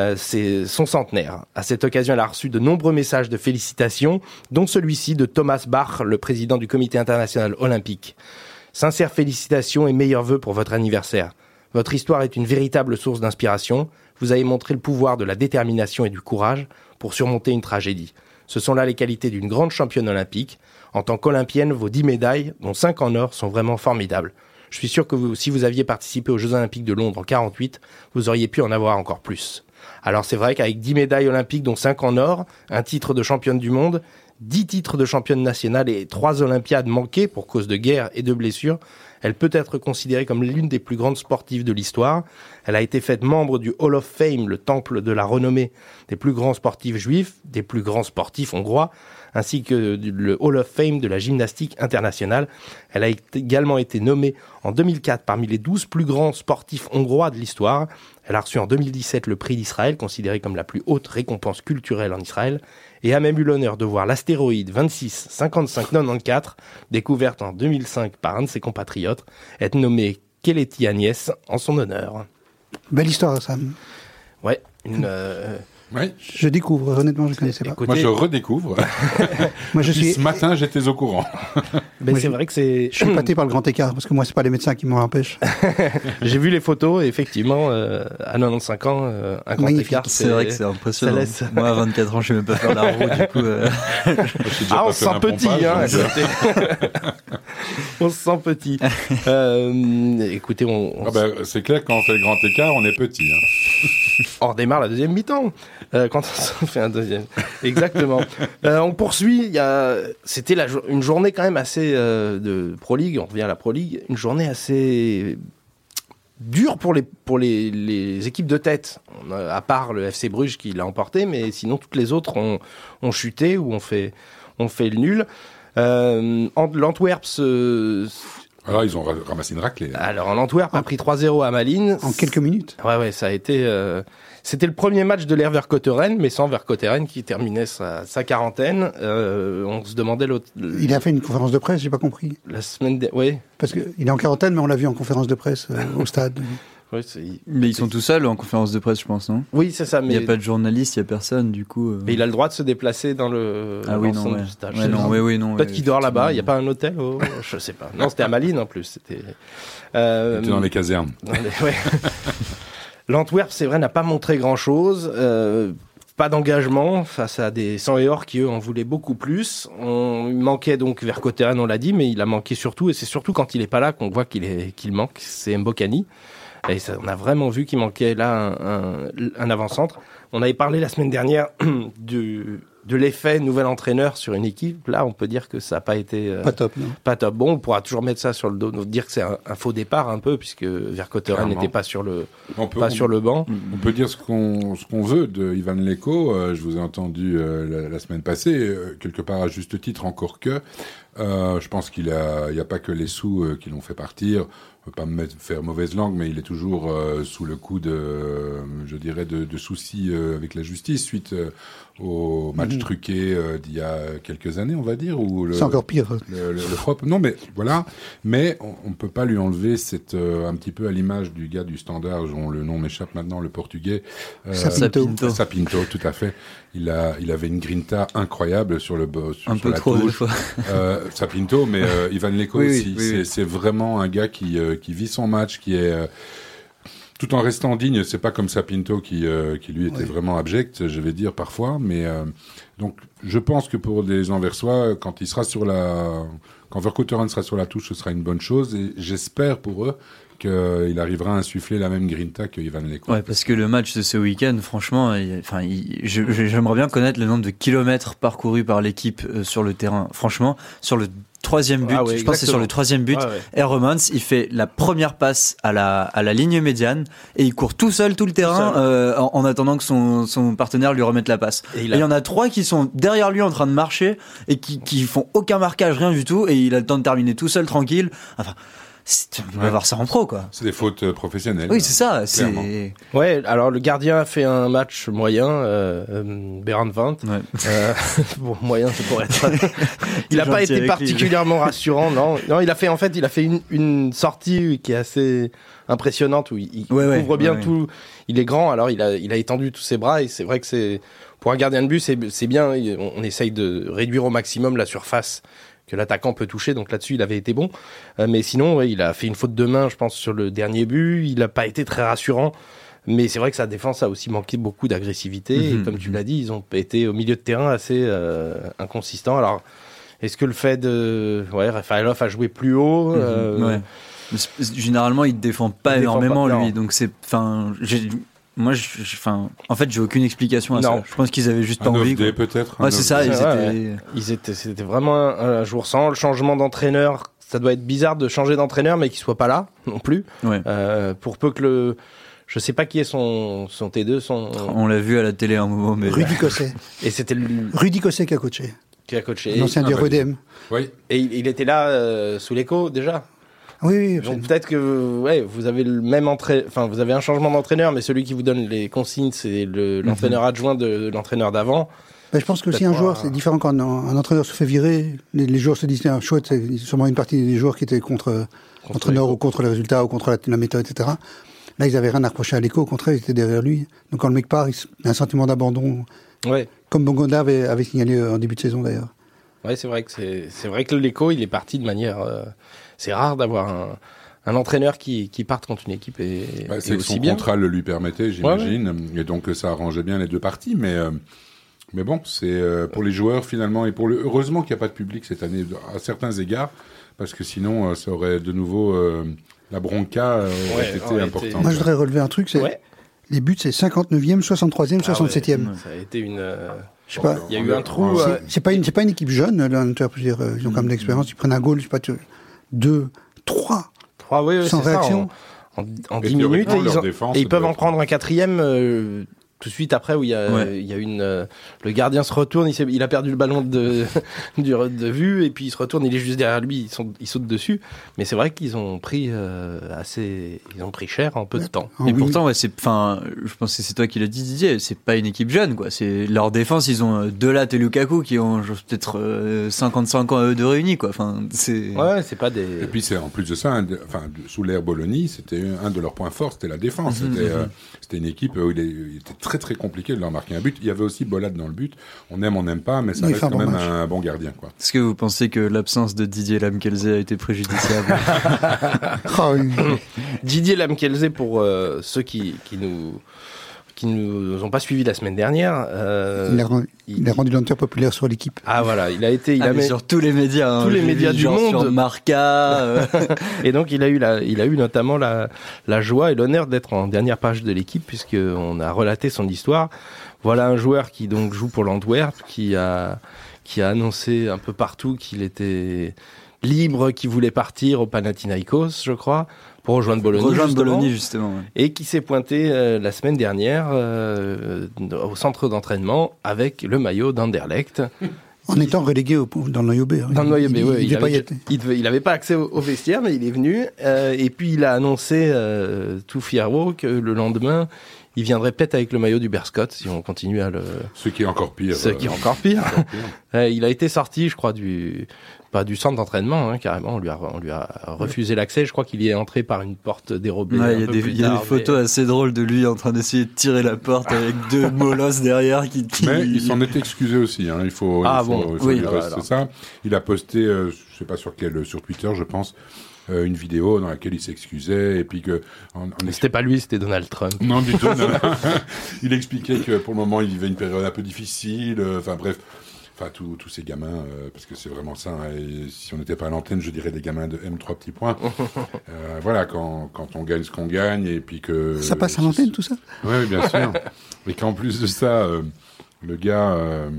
son centenaire. À cette occasion, elle a reçu de nombreux messages de félicitations, dont celui-ci de Thomas Bach, le président du Comité international olympique. Sincères félicitations et meilleurs vœux pour votre anniversaire. Votre histoire est une véritable source d'inspiration. Vous avez montré le pouvoir de la détermination et du courage pour surmonter une tragédie. Ce sont là les qualités d'une grande championne olympique. En tant qu'olympienne, vos 10 médailles, dont 5 en or, sont vraiment formidables. Je suis sûr que si vous aviez participé aux Jeux Olympiques de Londres en 48, vous auriez pu en avoir encore plus. Alors c'est vrai qu'avec 10 médailles olympiques, dont 5 en or, un titre de championne du monde, 10 titres de championne nationale et 3 Olympiades manquées pour cause de guerre et de blessures, elle peut être considérée comme l'une des plus grandes sportives de l'histoire. Elle a été faite membre du Hall of Fame, le temple de la renommée des plus grands sportifs juifs, des plus grands sportifs hongrois, ainsi que le Hall of Fame de la gymnastique internationale. Elle a également été nommée en 2004 parmi les 12 plus grands sportifs hongrois de l'histoire. Elle a reçu en 2017 le prix d'Israël, considéré comme la plus haute récompense culturelle en Israël, et a même eu l'honneur de voir l'astéroïde 265594, découverte en 2005 par un de ses compatriotes, être nommé Keleti Agnès en son honneur. Belle histoire, Sam. Ouais, Oui. Je découvre, honnêtement, je ne connaissais pas. Écoutez, Moi, je redécouvre. Moi, je suis, Ce matin, j'étais au courant. mais moi, c'est vrai que c'est. je suis épaté par le grand écart, parce que moi, c'est pas les médecins qui m'en empêchent. J'ai vu les photos, et effectivement, à 95 ans, un grand Magnifique. écart. C'est vrai que c'est impressionnant. ça laisse- Moi, à 24 ans, je sais même pas faire la roue, du coup. Ah, on se sent petit, hein. On se sent petit. Écoutez, C'est clair, quand on fait le grand écart, on est petit. Hein. on redémarre la deuxième mi-temps. Quand on fait un deuxième. Exactement. On poursuit. C'était une journée quand même assez de Pro League. On revient à la Pro League. Une journée assez dure pour les équipes de tête. À part le FC Bruges qui l'a emporté, mais sinon toutes les autres ont chuté ou ont fait le nul. L'Antwerp Alors, ils ont ramassé une raclée. Alors, en Antwerp a pris 3-0 à Malines. En quelques minutes. Ouais, ça a été. C'était le premier match de l'ère Vercotteren, mais sans Vercotteren qui terminait sa quarantaine. On se demandait Il a fait une conférence de presse, j'ai pas compris. la semaine. Oui. Parce qu'il est en quarantaine, mais on l'a vu en conférence de presse au stade. Ouais, Mais ils sont tout seuls en conférence de presse, je pense, non? oui, c'est ça. Il Mais n'y a pas de journaliste, il n'y a personne, du coup. mais il a le droit de se déplacer dans le. Ah oui, non, l'ensemble ouais. du stade. Ouais, non, oui, non. Peut-être ouais, qu'il dort là-bas. Il n'y a effectivement. pas un hôtel. Je sais pas. Non, c'était à Malines en plus. C'était. C'était dans les casernes. Ouais. L'Antwerp, c'est vrai, n'a pas montré grand-chose. Pas d'engagement face à des 100 et or qui, eux, en voulaient beaucoup plus. Il manquait donc Vercotteren, on l'a dit, mais il a manqué surtout, et c'est surtout quand il n'est pas là qu'on voit qu'il manque, c'est Mbokani. Et ça, on a vraiment vu qu'il manquait là un avant-centre. On avait parlé la semaine dernière de l'effet nouvel entraîneur sur une équipe. Là, on peut dire que ça n'a pas été Pas top, non. pas top. Bon, on pourra toujours mettre ça sur le dos, dire que c'est un faux départ un peu, puisque Vercotteren Clairement. n'était pas sur le Sur le banc. On peut dire ce qu'on veut de Ivan Leko. Je vous ai entendu la semaine passée, quelque part à juste titre, encore que. Je pense qu'il y a pas que les sous qui l'ont fait partir. Je veux pas faire mauvaise langue, mais il est toujours sous le coup de soucis avec la justice suite au match truqué d'il y a quelques années, on va dire. C'est encore pire. Le FROP. Non, mais voilà. Mais on peut pas lui enlever cette un petit peu à l'image du gars du Standard, dont le nom m'échappe maintenant, le portugais. Sapinto. Sapinto, tout à fait. Il avait une grinta incroyable sur Un peu la trop, des touche. fois. Sapinto, mais Ivan Leko Oui, aussi. oui. C'est vraiment un gars qui vit son match, qui est tout en restant digne. C'est pas comme Sapinto qui lui était vraiment abject, je vais dire parfois. Mais donc, je pense que pour les Anversois, quand Vercotteren sera sur la touche, ce sera une bonne chose. Et j'espère pour eux qu'il arrivera à insuffler la même grinta que Ivan Leko. Ouais, parce que le match de ce week-end, franchement, j'aimerais bien connaître le nombre de kilomètres parcourus par l'équipe sur le terrain. Franchement, sur le troisième but, je pense que c'est sur le troisième but, Hermans, il fait la première passe à la ligne médiane et il court tout seul tout le terrain en attendant que son partenaire lui remette la passe. Et il y en a 3 qui sont derrière lui en train de marcher et qui font aucun marquage, rien du tout, et il a le temps de terminer tout seul, tranquille. Enfin, on va voir ça en pro, quoi. C'est des fautes professionnelles. Oui, c'est ça. Clairement. Ouais, alors le gardien a fait un match moyen, Bernd Vant. Ouais. Bon, moyen, c'est pour être. Il n'a pas été particulièrement rassurant, non. Non, il a fait une sortie qui est assez impressionnante où il couvre bien tout. Il est grand, alors il a étendu tous ses bras et c'est vrai que pour un gardien de but, c'est bien. On essaye de réduire au maximum la surface que l'attaquant peut toucher, donc là-dessus il avait été bon, mais sinon il a fait une faute de main, je pense, sur le dernier but. Il n'a pas été très rassurant, mais c'est vrai que sa défense a aussi manqué beaucoup d'agressivité, et comme tu l'as dit, ils ont été au milieu de terrain assez inconsistants. Alors est-ce que le fait de Rafaelov a joué plus haut, généralement il ne défend pas énormément, pas, lui, non. donc c'est, en fait, j'ai aucune explication à ça. Je pense qu'ils avaient juste pas envie. Peut-être. Ouais, c'est ça. C'était vraiment un jour sans. Le changement d'entraîneur, ça doit être bizarre de changer d'entraîneur, mais qu'il soit pas là non plus. Ouais. Pour peu que je sais pas qui est son T2. On l'a vu à la télé un moment, mais. Rudy Cosset. Et c'était Rudy Cosset qui a coaché. L'ancien du REDM. Oui. Et il était là sous l'écho déjà. Oui. Donc peut-être que vous avez le même vous avez un changement d'entraîneur, mais celui qui vous donne les consignes, c'est l'entraîneur adjoint de l'entraîneur d'avant. Je pense que si un joueur, c'est différent quand un entraîneur se fait virer, les joueurs se disent tiens, chouette, c'est sûrement une partie des joueurs qui étaient contre l'entraîneur ou contre les résultats ou contre la méthode, etc. Là, ils avaient rien à reprocher à l'Éco, au contraire, ils étaient derrière lui. Donc quand le mec part, il y a un sentiment d'abandon. Ouais. Comme Bongonda avait signalé en début de saison d'ailleurs. Ouais, c'est vrai que l'Éco, il est parti de manière. C'est rare d'avoir un entraîneur qui parte contre une équipe et c'est que aussi son bien. contrat le lui permettait, j'imagine, et donc ça arrangeait bien les deux parties. Mais bon, c'est pour les joueurs finalement et heureusement qu'il n'y a pas de public cette année à certains égards, parce que sinon ça aurait de nouveau la bronca aurait été importante. Moi, je voudrais relever un truc, c'est les buts, c'est 59e, 63e, 67e. Ça a été une. Je sais pas. Il y a eu un trou. C'est pas une équipe jeune, l'Hunter. Ils ont quand même de l'expérience. Ils prennent un goal, je sais pas, 2, 3. Sans réaction. En 10 minutes, et ils peuvent en prendre un quatrième tout de suite après où il y a le gardien se retourne, il a perdu le ballon de vue et puis il se retourne, il est juste derrière lui, il saute dessus. Mais c'est vrai qu'ils ont pris ils ont pris cher en peu de temps. Et pourtant, je pense que c'est toi qui l'as dit, Didier, c'est pas une équipe jeune, quoi. C'est leur défense, ils ont Delat et Lukaku qui ont peut-être 55 ans à eux de réunis, quoi. Enfin, c'est. Ouais, c'est pas des. Et puis c'est en plus de ça, sous l'ère Bologna, c'était un de leurs points forts, c'était la défense. C'était une équipe où il était très très compliqué de leur marquer un but. Il y avait aussi Bollade dans le but. On aime, on n'aime pas, mais ça reste quand même un bon gardien, quoi. Est-ce que vous pensez que l'absence de Didier Lamkelze a été préjudiciable? Didier Lamkelze, pour ceux qui nous ont pas suivis la semaine dernière, il a rendu l'Hunter populaire sur l'équipe. Ah voilà, il a mis sur tous les médias, tous les médias du monde, sur Marca. Et donc il a eu notamment la joie et l'honneur d'être en dernière page de l'équipe puisque on a relaté son histoire. Voilà un joueur qui donc joue pour l'Antwerp, qui a annoncé un peu partout qu'il était libre, qu'il voulait partir au Panathinaikos, je crois, pour rejoindre Bologna justement. Ouais. Et qui s'est pointé la semaine dernière au centre d'entraînement avec le maillot d'Anderlecht. En étant relégué dans le noyau B. Dans le noyau B, oui. Il n'avait pas accès au vestiaire, mais il est venu. Et puis il a annoncé tout fiero que le lendemain, il viendrait peut-être avec le maillot du Berscott si on continue à le. Ce qui est encore pire. Il a été sorti, je crois, pas du centre d'entraînement, carrément. On lui a refusé l'accès. Je crois qu'il y est entré par une porte dérobée. Il y a des photos assez drôles de lui en train d'essayer de tirer la porte avec deux molosses derrière qui. Mais il s'en est excusé aussi. Il faut c'est ça. Il a posté, je sais pas sur Twitter, je pense. Une vidéo dans laquelle il s'excusait et puis que c'était pas lui, c'était Donald Trump. Non du tout. Il expliquait que pour le moment il vivait une période un peu difficile. Tous ces gamins, parce que c'est vraiment ça. Et si on n'était pas à l'antenne, je dirais des gamins de M3 petits points. Voilà, quand on gagne ce qu'on gagne et puis que ça passe à l'antenne tout ça. Oui, bien sûr. Et qu'en plus de ça, le gars,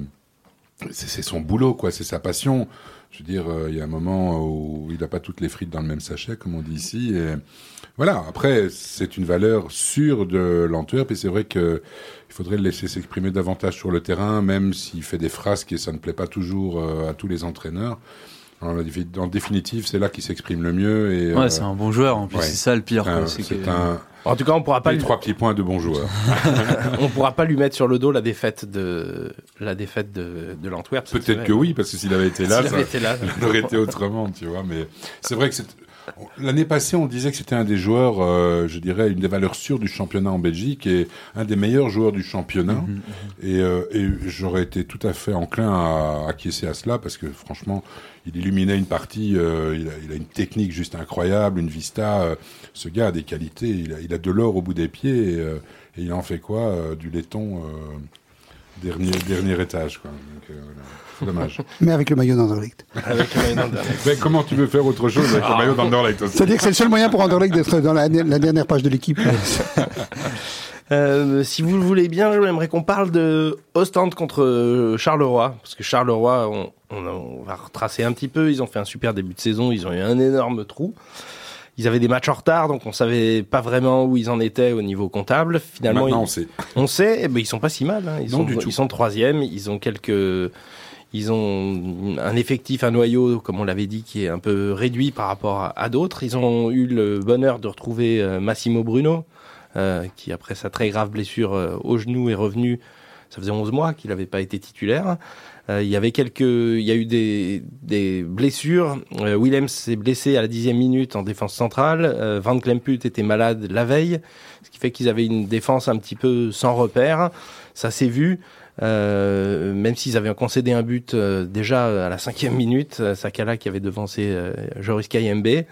c'est son boulot, quoi. C'est sa passion. Je veux dire, il y a un moment où il n'a pas toutes les frites dans le même sachet, comme on dit ici. Et voilà, après, c'est une valeur sûre de l'Antwerp, et c'est vrai qu'il faudrait le laisser s'exprimer davantage sur le terrain, même s'il fait des frasques et ça ne plaît pas toujours à tous les entraîneurs. En définitive, c'est là qu'il s'exprime le mieux. Et, c'est un bon joueur, en plus, c'est ça le pire. En tout cas, on pourra pas. Les 3 petits points de bon joueur. On pourra pas lui mettre sur le dos la défaite de l'Antwerp. Peut-être que oui, parce que s'il avait été là, ça aurait été autrement, tu vois. Mais c'est vrai que l'année passée, on disait que c'était un des joueurs, je dirais, une des valeurs sûres du championnat en Belgique et un des meilleurs joueurs du championnat. Et j'aurais été tout à fait enclin à acquiescer à cela parce que franchement, il illuminait une partie. Il a une technique juste incroyable, une vista. Ce gars a des qualités. Il a de l'or au bout des pieds et il en fait quoi du laiton dernier étage, quoi. Donc, c'est dommage. Mais avec le maillot d'Anderlecht. Mais comment tu veux faire autre chose avec le maillot d'Anderlecht aussi? C'est-à-dire que c'est le seul moyen pour Anderlecht d'être dans la dernière page de l'équipe. Si vous le voulez bien, j'aimerais qu'on parle de Ostende contre Charleroi, parce que Charleroi, on va retracer un petit peu. Ils ont fait un super début de saison, ils ont eu un énorme trou. Ils avaient des matchs en retard, donc on savait pas vraiment où ils en étaient au niveau comptable. Finalement, maintenant, on sait. Ils sont pas si mal. Ils sont 3e. Ils ont un effectif, un noyau, comme on l'avait dit, qui est un peu réduit par rapport à d'autres. Ils ont eu le bonheur de retrouver Massimo Bruno, qui après sa très grave blessure au genou est revenu Ça faisait 11 mois qu'il n'avait pas été titulaire. Il y a eu des blessures. Willems s'est blessé à la 10e minute en défense centrale. Van Klemput était malade la veille, ce qui fait qu'ils avaient une défense un petit peu sans repère. Ça s'est vu. Même s'ils avaient concédé un but déjà à la 5e minute, Sakala qui avait devancé Joris Kayembe.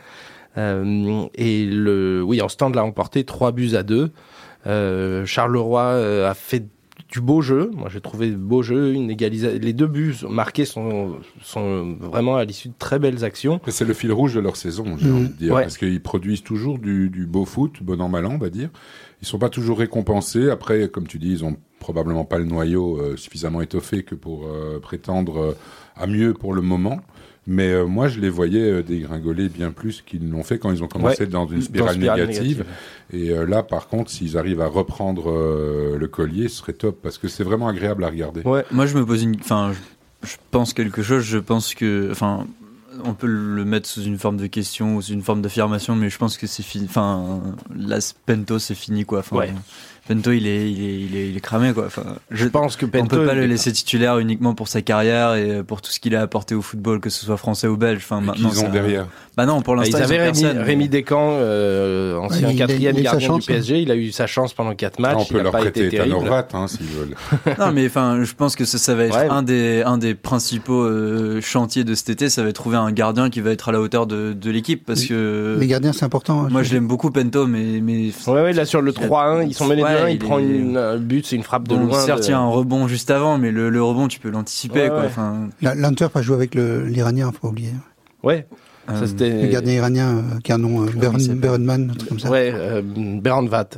En stand l'a emporté 3-2. Charleroi a fait du beau jeu. Moi, j'ai trouvé beau jeu, une égalisation. Les 2 buts marqués sont vraiment à l'issue de très belles actions. C'est le fil rouge de leur saison, j'ai envie de dire, parce qu'ils produisent toujours du beau foot, bon an mal an, on va dire. Ils sont pas toujours récompensés. Après, comme tu dis, ils ont probablement pas le noyau suffisamment étoffé que pour prétendre à mieux pour le moment. Mais moi, je les voyais dégringoler bien plus qu'ils l'ont fait quand ils ont commencé dans une spirale négative. Et là, par contre, s'ils arrivent à reprendre le collier, ce serait top, parce que c'est vraiment agréable à regarder. Ouais. Moi, je me pose je pense quelque chose. Je pense que, on peut le mettre sous une forme de question ou sous une forme d'affirmation, mais je pense que c'est fini. Là, Pento, c'est fini, quoi. Pento, il est cramé, quoi. Je pense que Pento, on peut pas le laisser titulaire uniquement pour sa carrière et pour tout ce qu'il a apporté au football, que ce soit français ou belge. Maintenant, qu'ils ont derrière. Bah non, pour l'instant, ils avaient Rémi Descamps, ancien 4e gardien du PSG. Il a eu sa chance pendant 4 matchs. On peut leur prêter Tanovat, s'ils veulent. Non, mais je pense que ça va être un des principaux chantiers de cet été. Ça va être trouver un gardien qui va être à la hauteur de l'équipe, parce que les gardiens, c'est important. Moi, je l'aime beaucoup, Pento, mais là sur le 3-1, ils sont menés de 1, il prend un but, c'est une frappe de loin. Certes, il y a un rebond juste avant, mais le rebond, tu peux l'anticiper, quoi. L'Antwerp a joué avec l'Iranien, faut pas oublier. Ouais. Ça, c'était... Le gardien iranien qui a un nom Berenman, un truc comme ça. Berenvat.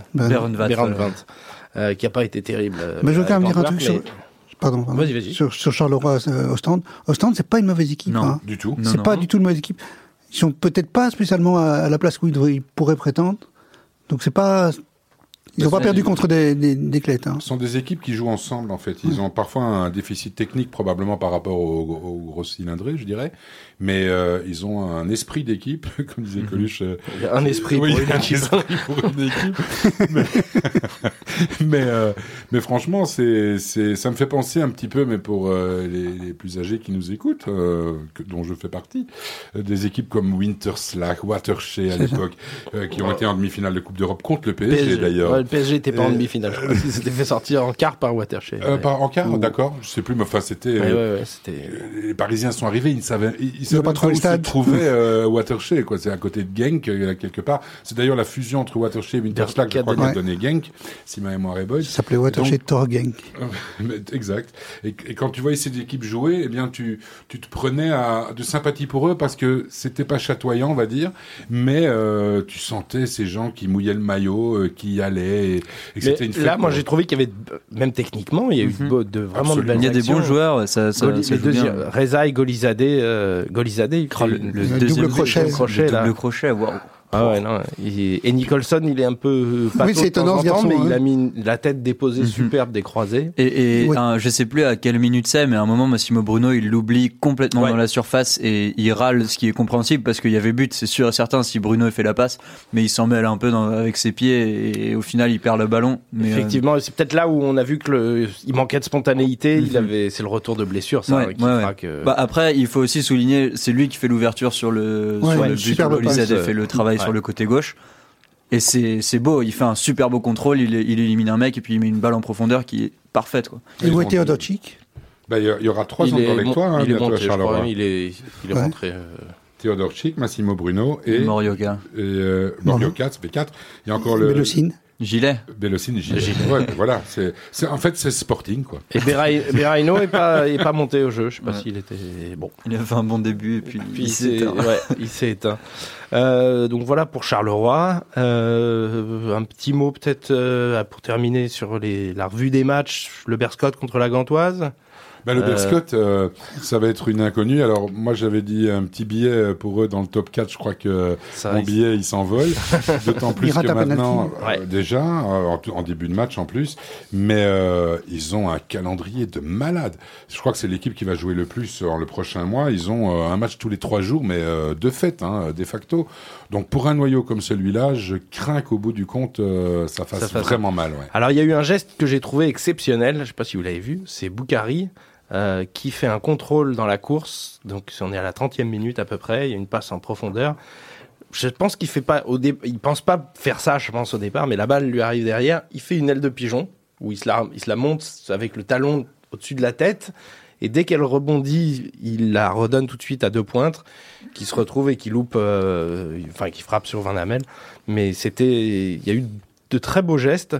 Qui a pas été terrible. Mais je veux quand même dire un truc sur... Pardon. Vas-y. Sur Charleroi, Ostende. Ostende, c'est pas une mauvaise équipe. Non, du tout. C'est pas du tout une mauvaise équipe. Ils sont peut-être pas spécialement à la place où ils pourraient prétendre. Donc c'est pas... Ils n'ont pas perdu contre des clètes. Ce sont des équipes qui jouent ensemble, en fait. Ils ont parfois un déficit technique, probablement par rapport aux gros cylindrés, je dirais. Mais ils ont un esprit d'équipe, comme disait Coluche. Un esprit pour une équipe. Mais franchement, ça me fait penser un petit peu, mais pour les plus âgés qui nous écoutent, dont je fais partie, des équipes comme Winterslag, Watershey à l'époque, qui ont été en demi-finale de Coupe d'Europe contre le PSG d'ailleurs. Le PSG n'était pas en demi-finale, je crois. Il s'était fait sortir en quart par Watershey. En quart, d'accord. Je sais plus, mais enfin, c'était... les Parisiens sont arrivés, ils savaient pas trop où se trouvait Watershey, quoi. C'est à côté de Genk, quelque part. C'est d'ailleurs la fusion entre Watershey et Winterslag, je crois, qui a donné Genk, si ma mémoire est bonne. Ça s'appelait Watershey Tor Genk. Exact. Et quand tu voyais ces équipes jouer, eh bien, tu te prenais de sympathie pour eux, parce que c'était pas chatoyant, on va dire, mais tu sentais ces gens qui mouillaient le maillot, qui y allaient, et que c'était une fête. Là, moi, j'ai trouvé qu'il y avait, même techniquement, il y a eu vraiment de belles actions. Il y a des bons joueurs, Reza et Golizade, le double crochet, waouh. Ah ouais, non. Et Nicholson, il est un peu oui, c'est étonnant, ce garçon, mais il a mis la tête déposée superbe des croisés. Et je sais plus à quelle minute c'est, mais à un moment, Massimo Bruno, il l'oublie complètement dans la surface et il râle, ce qui est compréhensible parce qu'il y avait but, c'est sûr et certain, si Bruno fait la passe, mais il s'en mêle un peu avec ses pieds et au final, il perd le ballon. Mais effectivement, c'est peut-être là où on a vu il manquait de spontanéité. C'est le retour de blessure, ça, qui fera que... Après, il faut aussi souligner, c'est lui qui fait l'ouverture sur le but. Golizade fait le travail sur le côté gauche et c'est beau, il fait un super beau contrôle, il élimine un mec et puis il met une balle en profondeur qui est parfaite, quoi. Et où est Teodosic? Il y aura 3 ans dans l'étoile, il est monté, à Charleroi. Il est rentré. Teodosic, Massimo Bruno et Morioka. Morioka, ça fait 4. Il y a encore le Bélocine. Bélocine, Gilet. Ouais, voilà. En fait, c'est Sporting, quoi. Et Berraino est pas monté au jeu. Je sais pas s'il était bon. Il a fait un bon début et puis il s'est éteint. Donc voilà pour Charleroi. Un petit mot peut-être pour terminer sur la revue des matchs. Le Berscott contre la Gantoise. Le Berscott, ça va être une inconnue. Alors, moi, j'avais dit un petit billet pour eux dans le top 4. Je crois que mon billet, il s'envole. D'autant plus que maintenant, déjà, en début de match en plus. Mais ils ont un calendrier de malade. Je crois que c'est l'équipe qui va jouer le plus le prochain mois. Ils ont un match tous les 3 jours, mais de fait, de facto. Donc, pour un noyau comme celui-là, je crains qu'au bout du compte, ça fasse vraiment mal. Ouais. Alors, il y a eu un geste que j'ai trouvé exceptionnel. Je ne sais pas si vous l'avez vu. C'est Boukari. Qui fait un contrôle dans la course, donc on est à la 30e minute à peu près, il y a une passe en profondeur. Je pense qu'il fait pas il pense pas faire ça, je pense au départ, mais la balle lui arrive derrière, il fait une aile de pigeon où il se la monte avec le talon au-dessus de la tête, et dès qu'elle rebondit, il la redonne tout de suite à 2 pointres, qui se retrouve et qui loupe, qui frappe sur Van Hamel. Mais il y a eu de très beaux gestes.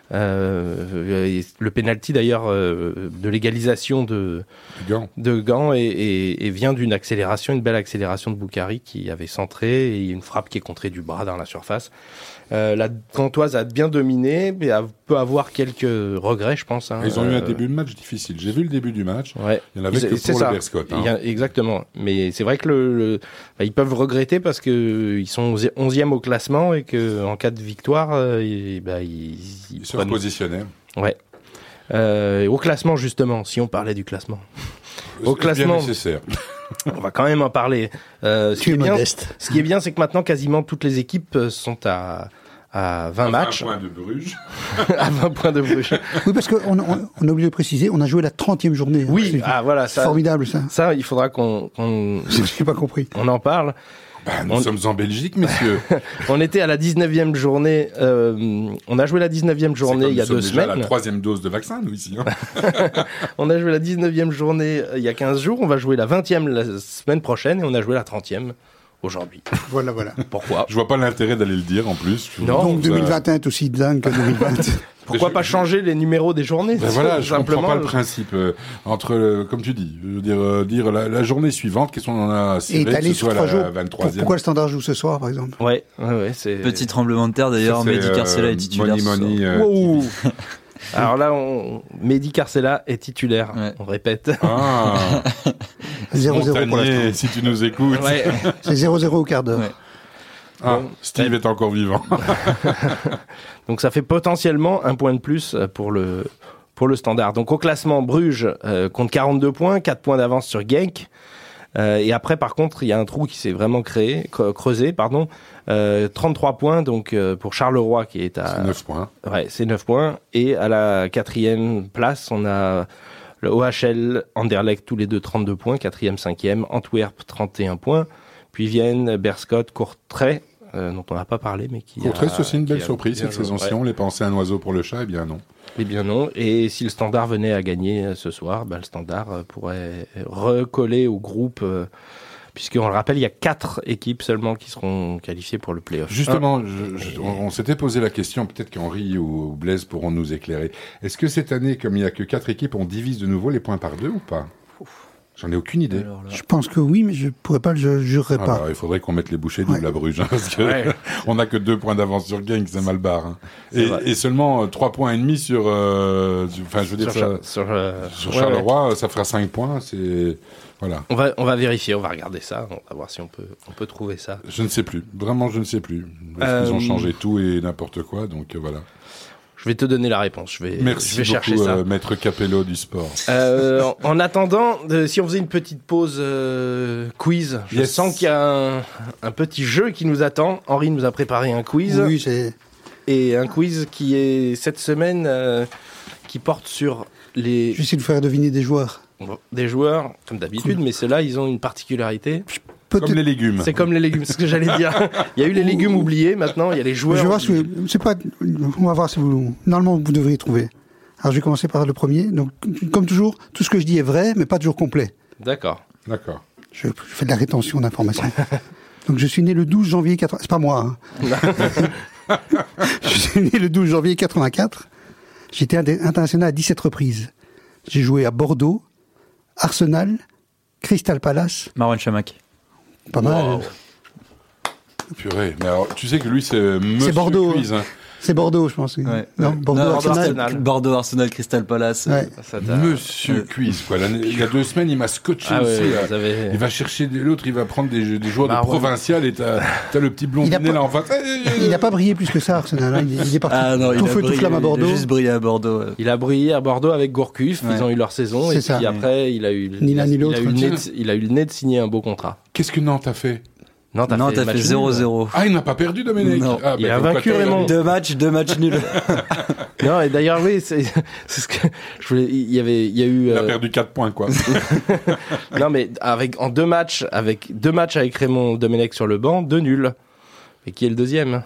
Le penalty d'ailleurs de l'égalisation de Gant et vient d'une accélération, une belle accélération de Boukari qui avait centré et une frappe qui est contrée du bras dans la surface. La Gantoise a bien dominé, mais peut avoir quelques regrets, je pense. Ils ont eu un début de match difficile. J'ai vu le début du match. Ouais. Il y en avait que pour le Berscott. Exactement. Mais c'est vrai que ils peuvent regretter parce que ils sont 11e au classement et que en cas de victoire, ils se repositionnaient. Ouais. Au classement justement, si on parlait du classement. Au classement, bien nécessaire. On va quand même en parler. Ce qui est bien, c'est que maintenant quasiment toutes les équipes sont à 20 matchs. 20 points de Bruges. À 20 points de Bruges. Oui, parce qu'on a oublié de préciser, on a joué la 30e journée. Oui, voilà. C'est formidable ça. Ça, il faudra qu'on j'ai pas compris. On en parle. Nous sommes en Belgique, messieurs. On était à la 19e journée. On a joué la 19e journée il y a 2 semaines. C'est la 3e dose de vaccin, nous, ici. On a joué la 19e journée il y a 15 jours. On va jouer la 20e la semaine prochaine et on a joué la 30e aujourd'hui. Voilà. Pourquoi ? Je vois pas l'intérêt d'aller le dire, en plus. Non, donc 2021 est aussi dingue que 2020. Pourquoi pas changer les numéros des journées ? Je comprends pas le principe. Comme tu dis, je veux dire la journée suivante, qu'est-ce qu'on en a ciblé, que ce soit la 23e. Pourquoi le Standard joue ce soir, par exemple ? Ouais, c'est... Petit tremblement de terre, d'ailleurs, Mehdi Carcella est titulaire. Alors là, Mehdi Carcella est titulaire, on répète. 0-0 pour l'instant. Si tu nous écoutes. Ouais. C'est 0-0 au quart d'heure. Ouais. Steve est encore vivant. Donc ça fait potentiellement un point de plus pour le Standard. Donc au classement, Bruges compte 42 points, 4 points d'avance sur Genk. Et après, par contre, il y a un trou qui s'est vraiment creusé. 33 points donc pour Charleroi qui est à... C'est 9 points. Ouais, c'est 9 points. Et à la 4e place, on a le OHL, Anderlecht, tous les deux 32 points, 4e, 5e, Antwerp 31 points, puis Vienne, Berscott, Courtrai, dont on n'a pas parlé, mais qui Courtrai, c'est aussi une belle surprise cette saison-ci. On les pensait un oiseau pour le chat, eh bien non. Eh bien non. Et si le Standard venait à gagner ce soir, le Standard pourrait recoller au groupe, puisqu'on le rappelle, il y a 4 équipes seulement qui seront qualifiées pour le play-off. Justement, on s'était posé la question, peut-être qu'Henri ou Blaise pourront nous éclairer. Est-ce que cette année, comme il n'y a que 4 équipes, on divise de nouveau les points par 2 ou pas ? J'en ai aucune idée. Je pense que oui, mais je jurerai pas. Alors, il faudrait qu'on mette les bouchées doubles à Bruges, parce que on n'a que 2 points d'avance sur Genk, c'est mal barre. Et seulement 3 points et demi sur Charleroi, ça fera 5 points, c'est... Voilà. On va vérifier, on va regarder ça, on va voir si on peut trouver ça. Je ne sais plus, vraiment je ne sais plus. Parce qu'ils ont changé tout et n'importe quoi, donc voilà. Je vais te donner la réponse. Je vais chercher ça. Maître Capello du sport. En attendant, si on faisait une petite pause quiz, je sens qu'il y a un petit jeu qui nous attend. Henri nous a préparé un quiz. Oui, c'est... Et un quiz qui est cette semaine, qui porte sur les... Je vais essayer de vous faire deviner des joueurs. Des joueurs, comme d'habitude, mais ceux-là, ils ont une particularité. Comme les légumes. C'est comme les légumes, c'est ce que j'allais dire. Il y a eu les légumes oubliés, maintenant il y a les joueurs. Je vais voir on va voir si vous... Normalement, vous devriez trouver. Alors je vais commencer par le premier. Donc, comme toujours, tout ce que je dis est vrai, mais pas toujours complet. D'accord. Je fais de la rétention d'informations. Donc je suis né le 12 janvier 80... C'est pas moi, hein. Je suis né le 12 janvier 84. J'étais international à 17 reprises. J'ai joué à Bordeaux, Arsenal, Crystal Palace. Marouane Chamakh. Pas mal. Purée. Mais alors, tu sais que lui, c'est Monsieur Bordeaux. Quiz. Hein. C'est Bordeaux, je pense. Ouais. Non, Bordeaux-Arsenal. Bordeaux-Arsenal, Crystal Palace. Ouais. Monsieur Quiz, quoi. Il y a 2 semaines, il m'a scotché aussi. Là. Il va chercher l'autre, il va prendre des joueurs de provincial et t'as le petit blondinet là en face. Il n'a pas brillé plus que ça, Arsenal. Hein. Il est parti tout feu, tout flamme à Bordeaux. Il a juste brillé à Bordeaux. Il a brillé à Bordeaux avec Gourcuff. Ils ont eu leur saison. Et puis après, il a eu le nez de signer un beau contrat. Qu'est-ce que Nantes a fait? Nantes a fait 0-0. Ah, il n'a pas perdu, Domenech. Non. Il a vaincu Raymond. 2 matchs nuls. Non, et d'ailleurs, oui, c'est ce que je voulais. Il a eu. Il a perdu 4 points, quoi. Non, mais avec 2 matchs avec Raymond Domenech sur le banc, 2 nuls. Et qui est le deuxième?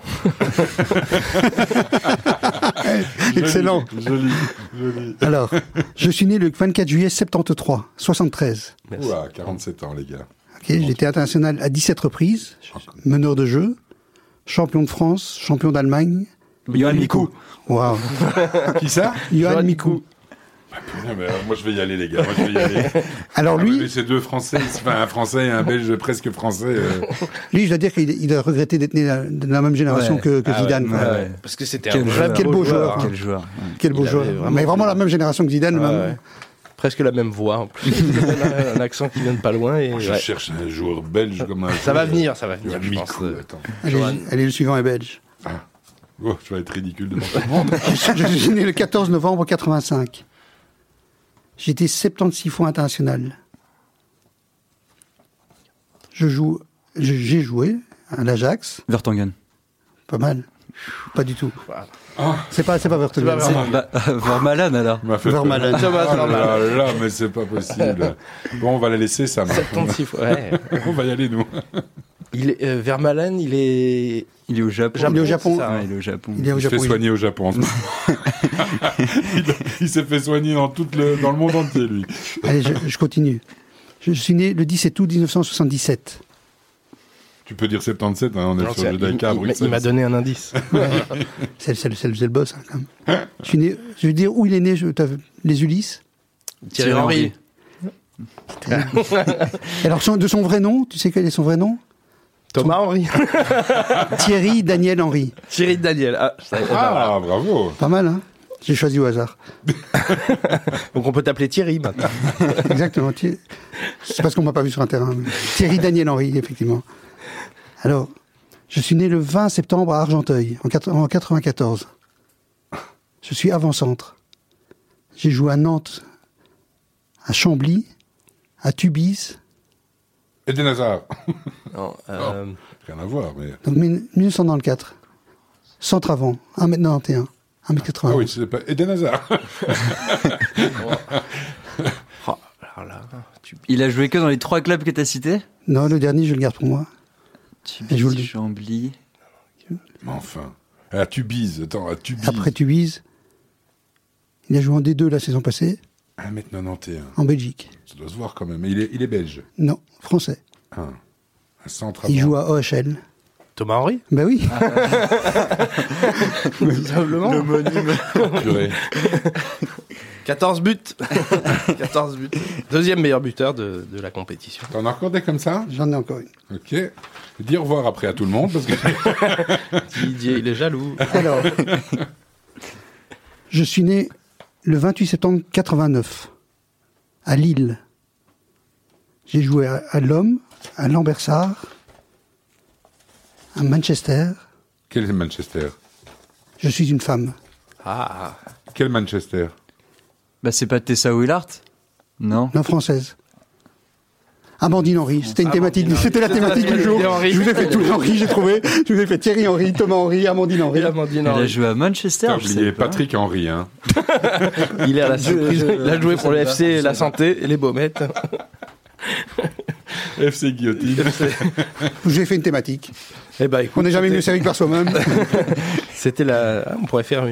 Excellent. Joli. Alors, je suis né le 24 juillet 73. Merci. Oula, 47 ans, les gars. Okay, j'ai été international à 17 reprises, meneur de jeu, champion de France, champion d'Allemagne. Johan Mikou. Waouh. Qui ça? Johan Mikou. Moi, je vais y aller, les gars. Alors lui, c'est 2 Français, enfin un Français et un Belge presque français. Lui, je dois dire qu'il a regretté d'être né de la même génération que Zidane. Ouais. Parce que c'était quel beau joueur. Quel joueur. Quel beau joueur. Mais vraiment la même génération que Zidane. Ouais. Presque la même voix. En plus. Un accent qui vient de pas loin. Et je cherche un joueur belge comme un. Ça va venir, je pense. Allez, le suivant est belge. Oh, je vais être ridicule devant tout le monde. Je suis né le 14 novembre 85. J'ai été 76 fois international. J'ai joué à l'Ajax. Vertonghen. Pas mal. Pas du tout. C'est pas Vertonghen. Vermaelen alors. Vermaelen. Là, mais c'est pas possible. Bon, on va la laisser, ça. 76 fois. Ouais. On va y aller, nous. Vermaelen, il est au Japon. Il est au Japon. Il est au Japon. Il se fait soigner au Japon. Il s'est fait soigner dans le monde entier, lui. Allez, je continue. Je suis né le 17 août 1977. Tu peux dire 77, hein, on est sur le Dakar à Bruxelles. Il m'a donné un indice. C'est le boss, hein, quand même. Je suis né, je veux dire où il est né, les Ulysses. Thierry Henry. Alors, de son vrai nom, tu sais quel est son vrai nom? Thomas Henry. Thierry Daniel Henry. Thierry Daniel. Bravo. Pas mal, hein? J'ai choisi au hasard. Donc on peut t'appeler Thierry maintenant. Exactement. C'est parce qu'on m'a pas vu sur un terrain. Thierry Daniel Henry, effectivement. Alors, je suis né le 20 septembre à Argenteuil, en 94. Je suis avant-centre. J'ai joué à Nantes, à Chambly, à Tubize. Eden Hazard. Non, rien à voir, mais... Donc 1994. Centre avant, 1m91, 1m80. Ah oui, c'est pas Eden Hazard. Il a joué que dans les 3 clubs que tu as cités? Non, le dernier, je le garde pour moi. Tubize, Chambly. Mais enfin. À Tubize, à Tubize. Après Tubize, il a joué en D2 la saison passée. 1m91. En Belgique. Ça doit se voir quand même. Mais il est belge. Non, français. Un centre il joue à OHL. Thomas Henry? Ben oui. Simplement. L'homonyme. 14 buts. 14 buts. Deuxième meilleur buteur de la compétition. T'en as encore des comme ça? J'en ai encore une. Ok. Dis au revoir après à tout le monde parce que... Didier, il est jaloux. Alors, je suis né le 28 septembre 89 à Lille. J'ai joué à l'Homme, à Lambersart, à Manchester. Quel est Manchester? Je suis une femme. Ah. Quel Manchester? Bah c'est pas Tessa Willart? Non. Non, française. Amandine Henry, c'était une thématique. C'était la thématique du jour. Je vous ai fait tous les Henry, j'ai trouvé. Je vous ai fait Thierry Henry, Thomas Henry, Amandine Henry. Il a joué à Manchester. T'as oublié Patrick Henry, hein. Il est à la surprise. Il a joué pour le FC La Santé et les Baumettes. FC Guillotine. J'ai fait une thématique. Eh ben, écoute, on n'est jamais mieux servi que par soi-même. C'était on pourrait faire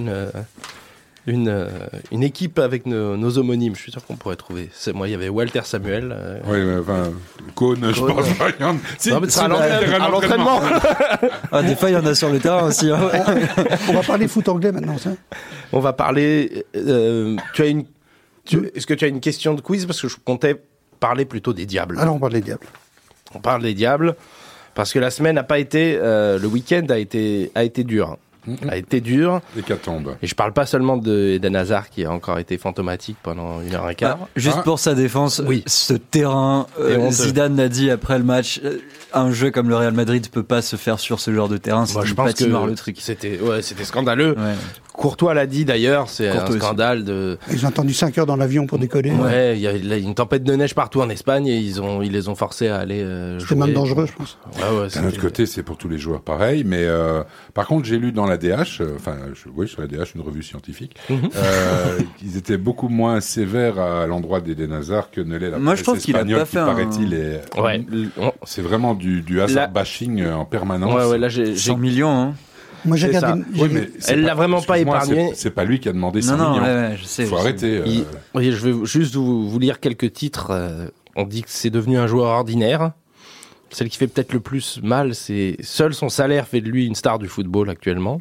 une équipe avec nos homonymes. Je suis sûr qu'on pourrait trouver. Moi, il y avait Walter Samuel. Oui, mais enfin, Cône, je pense pas. Non, mais c'est à l'entraînement. Des fois, il y en a sur le terrain aussi. Hein. On va parler foot anglais maintenant, ça. On va parler. Est-ce que tu as une question de quiz? Parce que je comptais parler plutôt des Diables. Alors, on parle des Diables. On parle des Diables parce que la semaine n'a pas été. Le week-end a été dur. a été dur. Hécatombe. Et je parle pas seulement de Eden Hazard qui a encore été fantomatique pendant 1h15. Juste pour sa défense, ce terrain, Zidane l'a dit après le match, un jeu comme le Real Madrid peut pas se faire sur ce genre de terrain. C'est je pense que le truc. C'était scandaleux. Ouais. Courtois l'a dit d'ailleurs, c'est un scandale de. Ils ont attendu 5 heures dans l'avion pour décoller. Ouais, il y a une tempête de neige partout en Espagne et ils les ont forcés à aller. C'était même dangereux, je pense. D'un autre côté, c'est pour tous les joueurs pareil, mais par contre, j'ai lu dans la DH, sur la DH, une revue scientifique, qu'ils étaient beaucoup moins sévères à l'endroit d'Eden Hazard que ne l'est la presse espagnole, qui paraît-il c'est vraiment du Hazard bashing en permanence. Ouais, là j'ai 100 millions. Hein. Moi, j'ai regardé. Elle l'a vraiment pas épargné. C'est pas lui qui a demandé 100 millions. Je sais. Faut arrêter. Je vais juste vous lire quelques titres. On dit que c'est devenu un joueur ordinaire. Celle qui fait peut-être le plus mal, c'est seul son salaire fait de lui une star du football actuellement.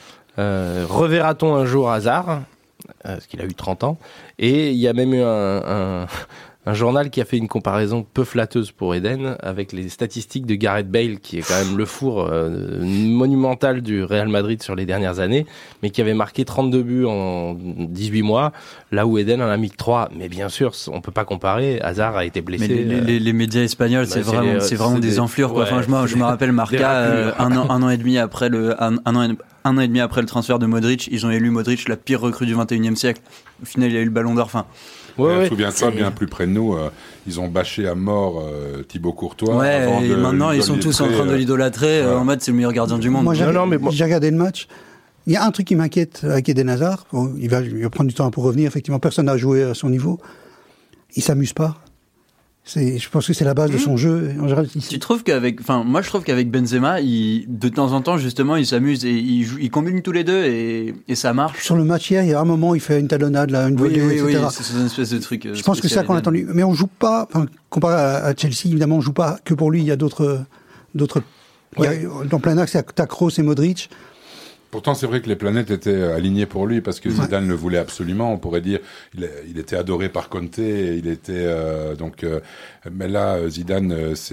Reverra-t-on un jour Hazard, parce qu'il a eu 30 ans. Et il y a même eu un journal qui a fait une comparaison peu flatteuse pour Eden avec les statistiques de Gareth Bale, qui est quand même le four monumental du Real Madrid sur les dernières années, mais qui avait marqué 32 buts en 18 mois, là où Eden en a mis que 3. Mais bien sûr, on peut pas comparer. Hazard a été blessé. Mais les médias espagnols, c'est vraiment des enflures, quoi. Enfin, je me rappelle Marca, un an et demi après un an et demi après le transfert de Modric, ils ont élu Modric la pire recrue du 21e siècle. Au final, il a eu le ballon d'or. Enfin, souviens-toi, bien plus près de nous, ils ont bâché à mort Thibaut Courtois. Ouais, et maintenant ils sont tous en train de l'idolâtrer en mode c'est le meilleur gardien du monde. Moi, j'ai regardé le match. Il y a un truc qui m'inquiète avec Eden Hazard. Il va prendre du temps pour revenir. Effectivement, personne n'a joué à son niveau. Il s'amuse pas. Je pense que c'est la base de son jeu. En général, tu trouves moi je trouve qu'avec Benzema, de temps en temps justement, il s'amuse et il combine tous les deux et ça marche. Sur le match hier, il y a un moment, il fait une talonnade, là, une volée, etc. Oui, c'est une espèce de truc. Je pense que c'est ça qu'on a attendu. Mais on joue pas, comparé à Chelsea, évidemment, on joue pas que pour lui. Il y a d'autres. Dans plein axe, t'as Kroos et Modric. Pourtant, c'est vrai que les planètes étaient alignées pour lui parce que Zidane le voulait absolument. On pourrait dire, il était adoré par Conte. Il était mais là, Zidane,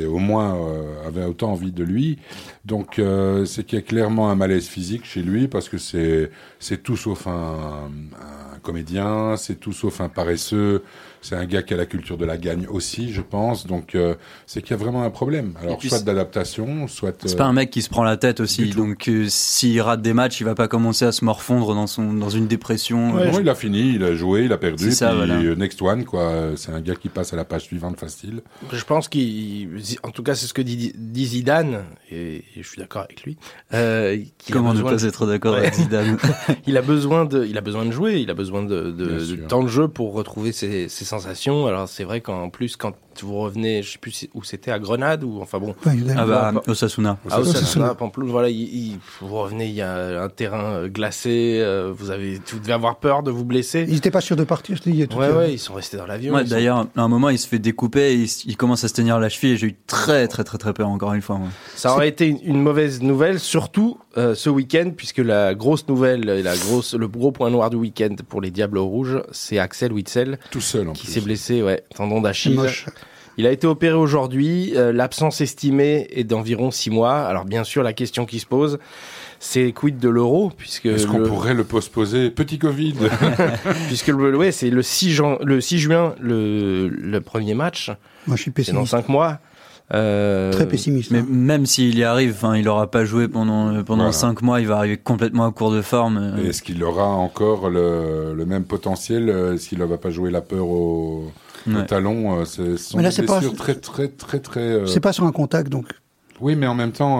avait autant envie de lui. Donc, c'est qu'il y a clairement un malaise physique chez lui parce que c'est tout sauf un comédien, c'est tout sauf un paresseux. C'est un gars qui a la culture de la gagne aussi, je pense. Donc, c'est qu'il y a vraiment un problème. Alors, soit d'adaptation, soit... C'est pas un mec qui se prend la tête aussi. Donc, s'il rate des matchs, il va pas commencer à se morfondre dans une dépression. Non, il a fini, il a joué, il a perdu. Next one, quoi. C'est un gars qui passe à la page suivante facile. Je pense en tout cas, c'est ce que dit Zidane, et je suis d'accord avec lui. Comment ne pas être d'accord avec Zidane? Il a besoin de jouer, il a besoin de temps de jeu pour retrouver ses sensations. Alors c'est vrai qu'en plus quand vous revenez, je sais plus où c'était, à Grenade ou enfin bon. Osasuna. Osasuna, Pampelune, voilà, vous revenez, il y a un terrain glacé, vous devez avoir peur de vous blesser. Ils n'étaient pas sûrs de partir, je te dis. Ils sont restés dans l'avion. D'ailleurs, à un moment, il se fait découper, et il commence à se tenir la cheville et j'ai eu très très très très peur encore une fois. Ça aurait été une mauvaise nouvelle, surtout ce week-end, puisque la grosse nouvelle, le gros point noir du week-end pour les Diables Rouges, c'est Axel Witsel, tout seul qui s'est blessé, tendon d'Achille. Il a été opéré aujourd'hui. L'absence estimée est d'environ 6 mois. Alors bien sûr, la question qui se pose, c'est quid de l'Euro, puisque est-ce qu'on pourrait le postposer, petit Covid? Puisque c'est le 6 juin le premier match. Moi, je suis pessimiste. C'est dans 5 mois. Très pessimiste. Mais même s'il y arrive, il n'aura pas joué pendant 5 mois, il va arriver complètement à court de forme. Et est-ce qu'il aura encore le même potentiel? Est-ce qu'il ne va pas jouer la peur au talon? Ce sont des blessures très, très, très, très... C'est pas sur un contact, donc... Oui, mais en même temps,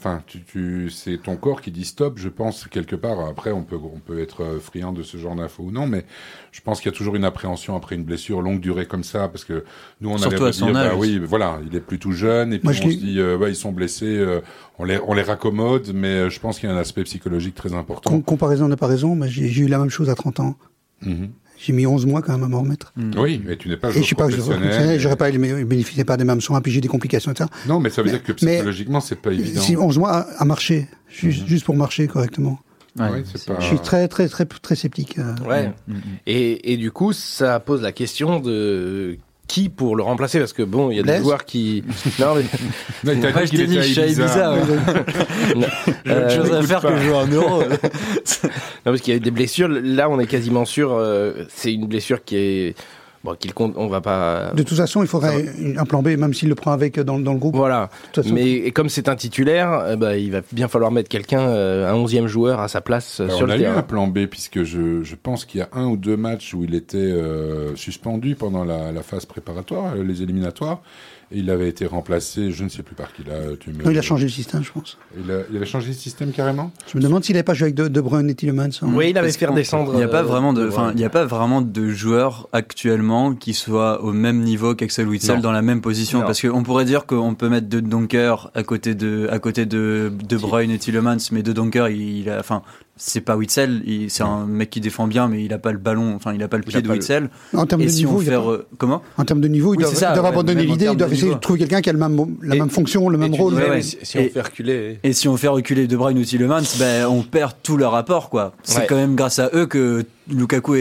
c'est ton corps qui dit stop, je pense, quelque part. Après, on peut être friand de ce genre d'infos ou non, mais je pense qu'il y a toujours une appréhension après une blessure longue durée comme ça, parce que nous, on surtout allait à son âge. Il est plus tout jeune, et puis on se dit, ils sont blessés, on les raccommode, mais je pense qu'il y a un aspect psychologique très important. Comparaison n'a pas raison, mais j'ai eu la même chose à 30 ans. J'ai mis 11 mois quand même à m'en remettre. Oui, mais tu n'es pas joueur professionnel. J'aurais pas bénéficié pas des mêmes soins, puis j'ai des complications, etc. Non, mais ça veut dire que psychologiquement, c'est pas évident. Si 11 mois à marcher, juste pour marcher correctement. Je suis très, très, très, très sceptique. Et du coup, ça pose la question de qui pour le remplacer, parce que bon, il y a des Blaise joueurs qui. Non, mais Non, t'as dit qu'il était à Ibiza. J'ai autre chose à faire que jouer en euro. non, parce qu'il y a eu des blessures. Là, on est quasiment sûr. C'est une blessure qui est. Bon, qu'il compte, on va pas. De toute façon, il faudrait un plan B, même s'il le prend avec dans le groupe. Voilà. De toute façon, Mais et comme c'est un titulaire, il va bien falloir mettre quelqu'un, un 11e joueur à sa place sur On le a eu un terrain. plan B, puisque je pense qu'il y a 1 ou 2 matchs où il était suspendu pendant la phase préparatoire, les éliminatoires. Et il avait été remplacé, je ne sais plus par qui là. non, il a changé le système, je pense. Il avait changé de système carrément. Je me demande s'il n'avait pas joué avec De Bruyne et Tielemans. Oui, il avait fait redescendre. Il n'y a pas vraiment de joueurs actuellement qui soient au même niveau qu'Axel Witsel Non. dans la même position. Non. Parce qu'on pourrait dire qu'on peut mettre De Donker à côté de De Bruyne et Tielemans, mais De Donker, c'est pas Witsel, c'est un mec qui défend bien, mais il a pas le ballon, il a pas le pied de Witsel. En termes Et de si niveau, on fait comment en termes de niveau, ils Oui, c'est ça, doivent abandonner même en l'idée, termes ils doivent de essayer niveau. de trouver quelqu'un qui a la même fonction, le même rôle. ouais. Si on fait reculer. Et si on fait reculer De Bruyne ou Tielemans, on perd tout leur apport, quoi. C'est Ouais. quand même grâce à eux que Lukaku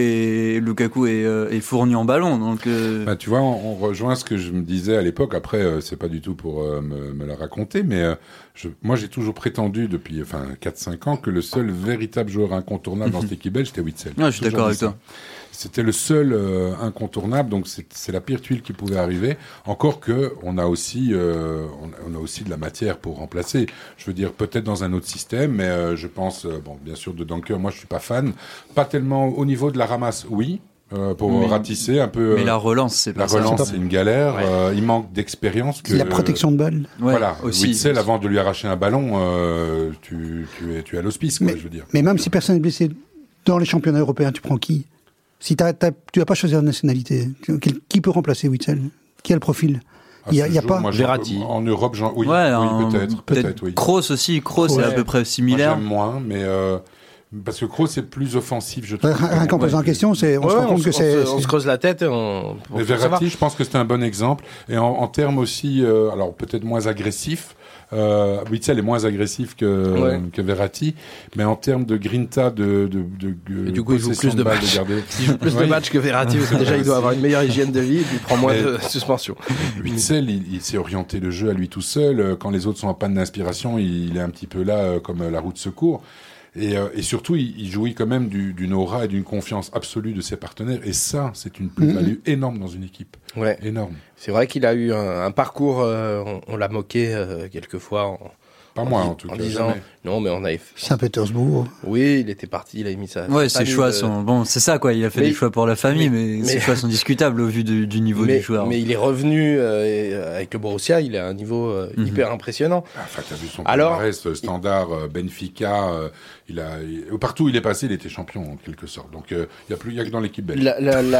est fourni en ballon. Donc, Bah, tu vois, on rejoint ce que je me disais à l'époque. Après, c'est pas du tout pour me la raconter, mais moi j'ai toujours prétendu depuis 4-5 ans que le seul véritable joueur incontournable dans cette équipe belge, c'était Witsel. Ouais, je suis d'accord avec toi. C'était le seul incontournable, donc c'est la pire tuile qui pouvait arriver. Encore que on a aussi de la matière pour remplacer. Je veux dire, peut-être dans un autre système, mais je pense, bien sûr, de Dunker, moi je suis pas fan. Pas tellement au niveau de la ramasse, oui. Pour ratisser un peu. Mais la relance, c'est pas la ça. relance, c'est c'est une galère. Il manque d'expérience. La protection de balle. Ouais, Voilà. aussi. Witsel, avant de lui arracher un ballon, tu es à l'hospice, quoi, je veux dire. Mais même si personne n'est blessé dans les championnats européens, tu prends qui? Si tu vas pas choisir de nationalité, qui peut remplacer Witsel? Qui a le profil? Il y a pas. Verratti. En Europe, oui, Ouais, peut-être, oui. Kroos aussi. Kroos, c'est à peu près Moi, similaire. j'aime moins, mais parce que Kroos c'est plus offensif, je trouve. Rien qu'en posant en question, on se rend compte que c'est. On se creuse la tête. Mais Verratti, je pense que c'est un bon exemple. Et en termes aussi, alors peut-être moins agressif. Witsel est moins agressif que Verratti, mais en termes de grinta, Et du coup, il joue plus de balle, matchs. Il joue plus de matchs que Verratti. Parce que déjà, il doit avoir une meilleure hygiène de vie et puis il prend moins de suspension. Witsel, il s'est orienté le jeu à lui tout seul. Quand les autres sont en panne d'inspiration, il est un petit peu là comme la roue de secours. Et surtout, il jouit quand même d'une aura et d'une confiance absolue de ses partenaires. Et ça, c'est une plus-value énorme dans une équipe. Ouais. Énorme. C'est vrai qu'il a eu un parcours, on l'a moqué quelquefois Pas moi, en tout cas. en disant jamais. non, mais on avait. Saint-Pétersbourg. Oui, il était parti, il a mis ça. Ouais, ses choix sont bon, c'est ça quoi. Il a fait des choix pour la famille, mais ses mais- choix sont discutables au vu du niveau du joueur. Mais il est revenu avec le Borussia, il a un niveau hyper impressionnant. Enfin, t'as vu son Alors- palmarès, Standard, Benfica, partout où il est passé, il était champion en quelque sorte. Donc il y a que dans l'équipe belge.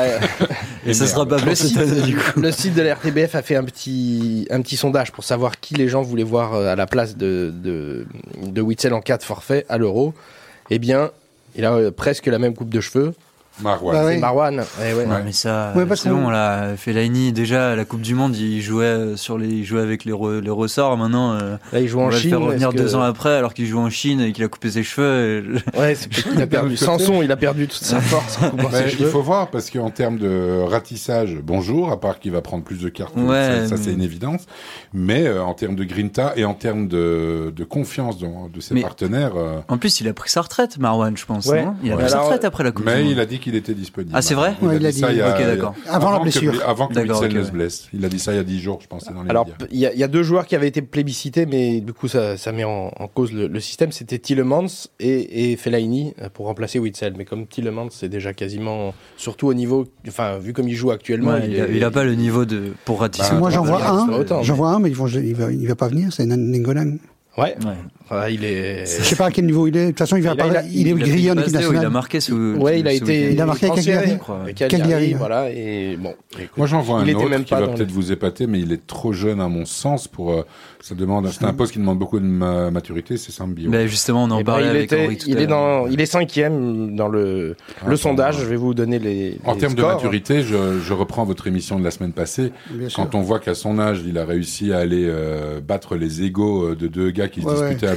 Et ça sera pas Le plus cette année du coup. le site de la RTBF a fait un petit sondage pour savoir qui les gens voulaient voir à la place de Witsel en cas de forfait à l'Euro. Eh bien, il a presque la même coupe de cheveux. Marouane. Bah C'est oui. Marwan. Eh ouais. Ouais, mais ça, Ouais, parce c'est qu'on- bon là. Fellaini déjà à la Coupe du Monde, il jouait avec les ressorts. Maintenant, Là, il joue on en va Chine. le faire revenir est-ce que- 2 ans après, alors qu'il joue en Chine et qu'il a coupé ses cheveux. Ouais, c'est parce qu'il a perdu. Sanson, il a perdu toute sa force en coupant ses Mais il cheveux. faut voir, parce qu'en termes de ratissage, bonjour, à part qu'il va prendre plus de cartes, Ouais, ça mais- c'est une évidence. Mais en termes de grinta et en termes de confiance de ses Mais- partenaires, En plus, il a pris sa retraite, Marwan, je pense. Ouais. Non il a Ouais. pris sa Alors, retraite après la Coupe du mais Monde. il a dit qu'il était disponible. Ah, c'est vrai Ouais, il a ça dit. il y a- Ok, d'accord. Avant la blessure. Avant que D'accord, Witsel ok, ne se ouais. blesse. Il a dit ça il y a 10 jours, je pense, dans les Alors, médias. il y a deux joueurs qui avaient été plébiscités, mais du coup, ça met en cause le système. C'était Tielemans et Fellaini pour remplacer Witsel. Mais comme Tielemans, c'est déjà quasiment, surtout au niveau, enfin, vu comme il joue actuellement, Ouais, il a pas le niveau pour ratisser. Bah, Moi, j'en vois c'est pas autant, un, mais il va pas venir, c'est Nengolan. Ouais. Ouais. Ah, il est. Je sais pas à quel niveau il est. De toute façon, il est Il a grillé en équipe Il a nationale. marqué sous. Ouais, il a ce été. week-end. Il a marqué avec transféré, Cagliari, je crois, ouais. Cagliari, ouais. voilà. Et bon. écoute, Moi, j'en vois il un était autre même qui pas va dans peut-être vous épater, mais il est trop jeune à mon sens pour. C'est un poste qui demande beaucoup de maturité, c'est Sambio. Ben, justement, on en Eh ben, parlait avec Henri tout à l'heure. il est cinquième dans le sondage. Je vais vous donner les. En les termes de scores. maturité, je reprends votre émission de la semaine passée. Bien sûr. Quand on voit qu'à son âge, il a réussi à aller battre les égos de deux gars qui se Ouais, disputaient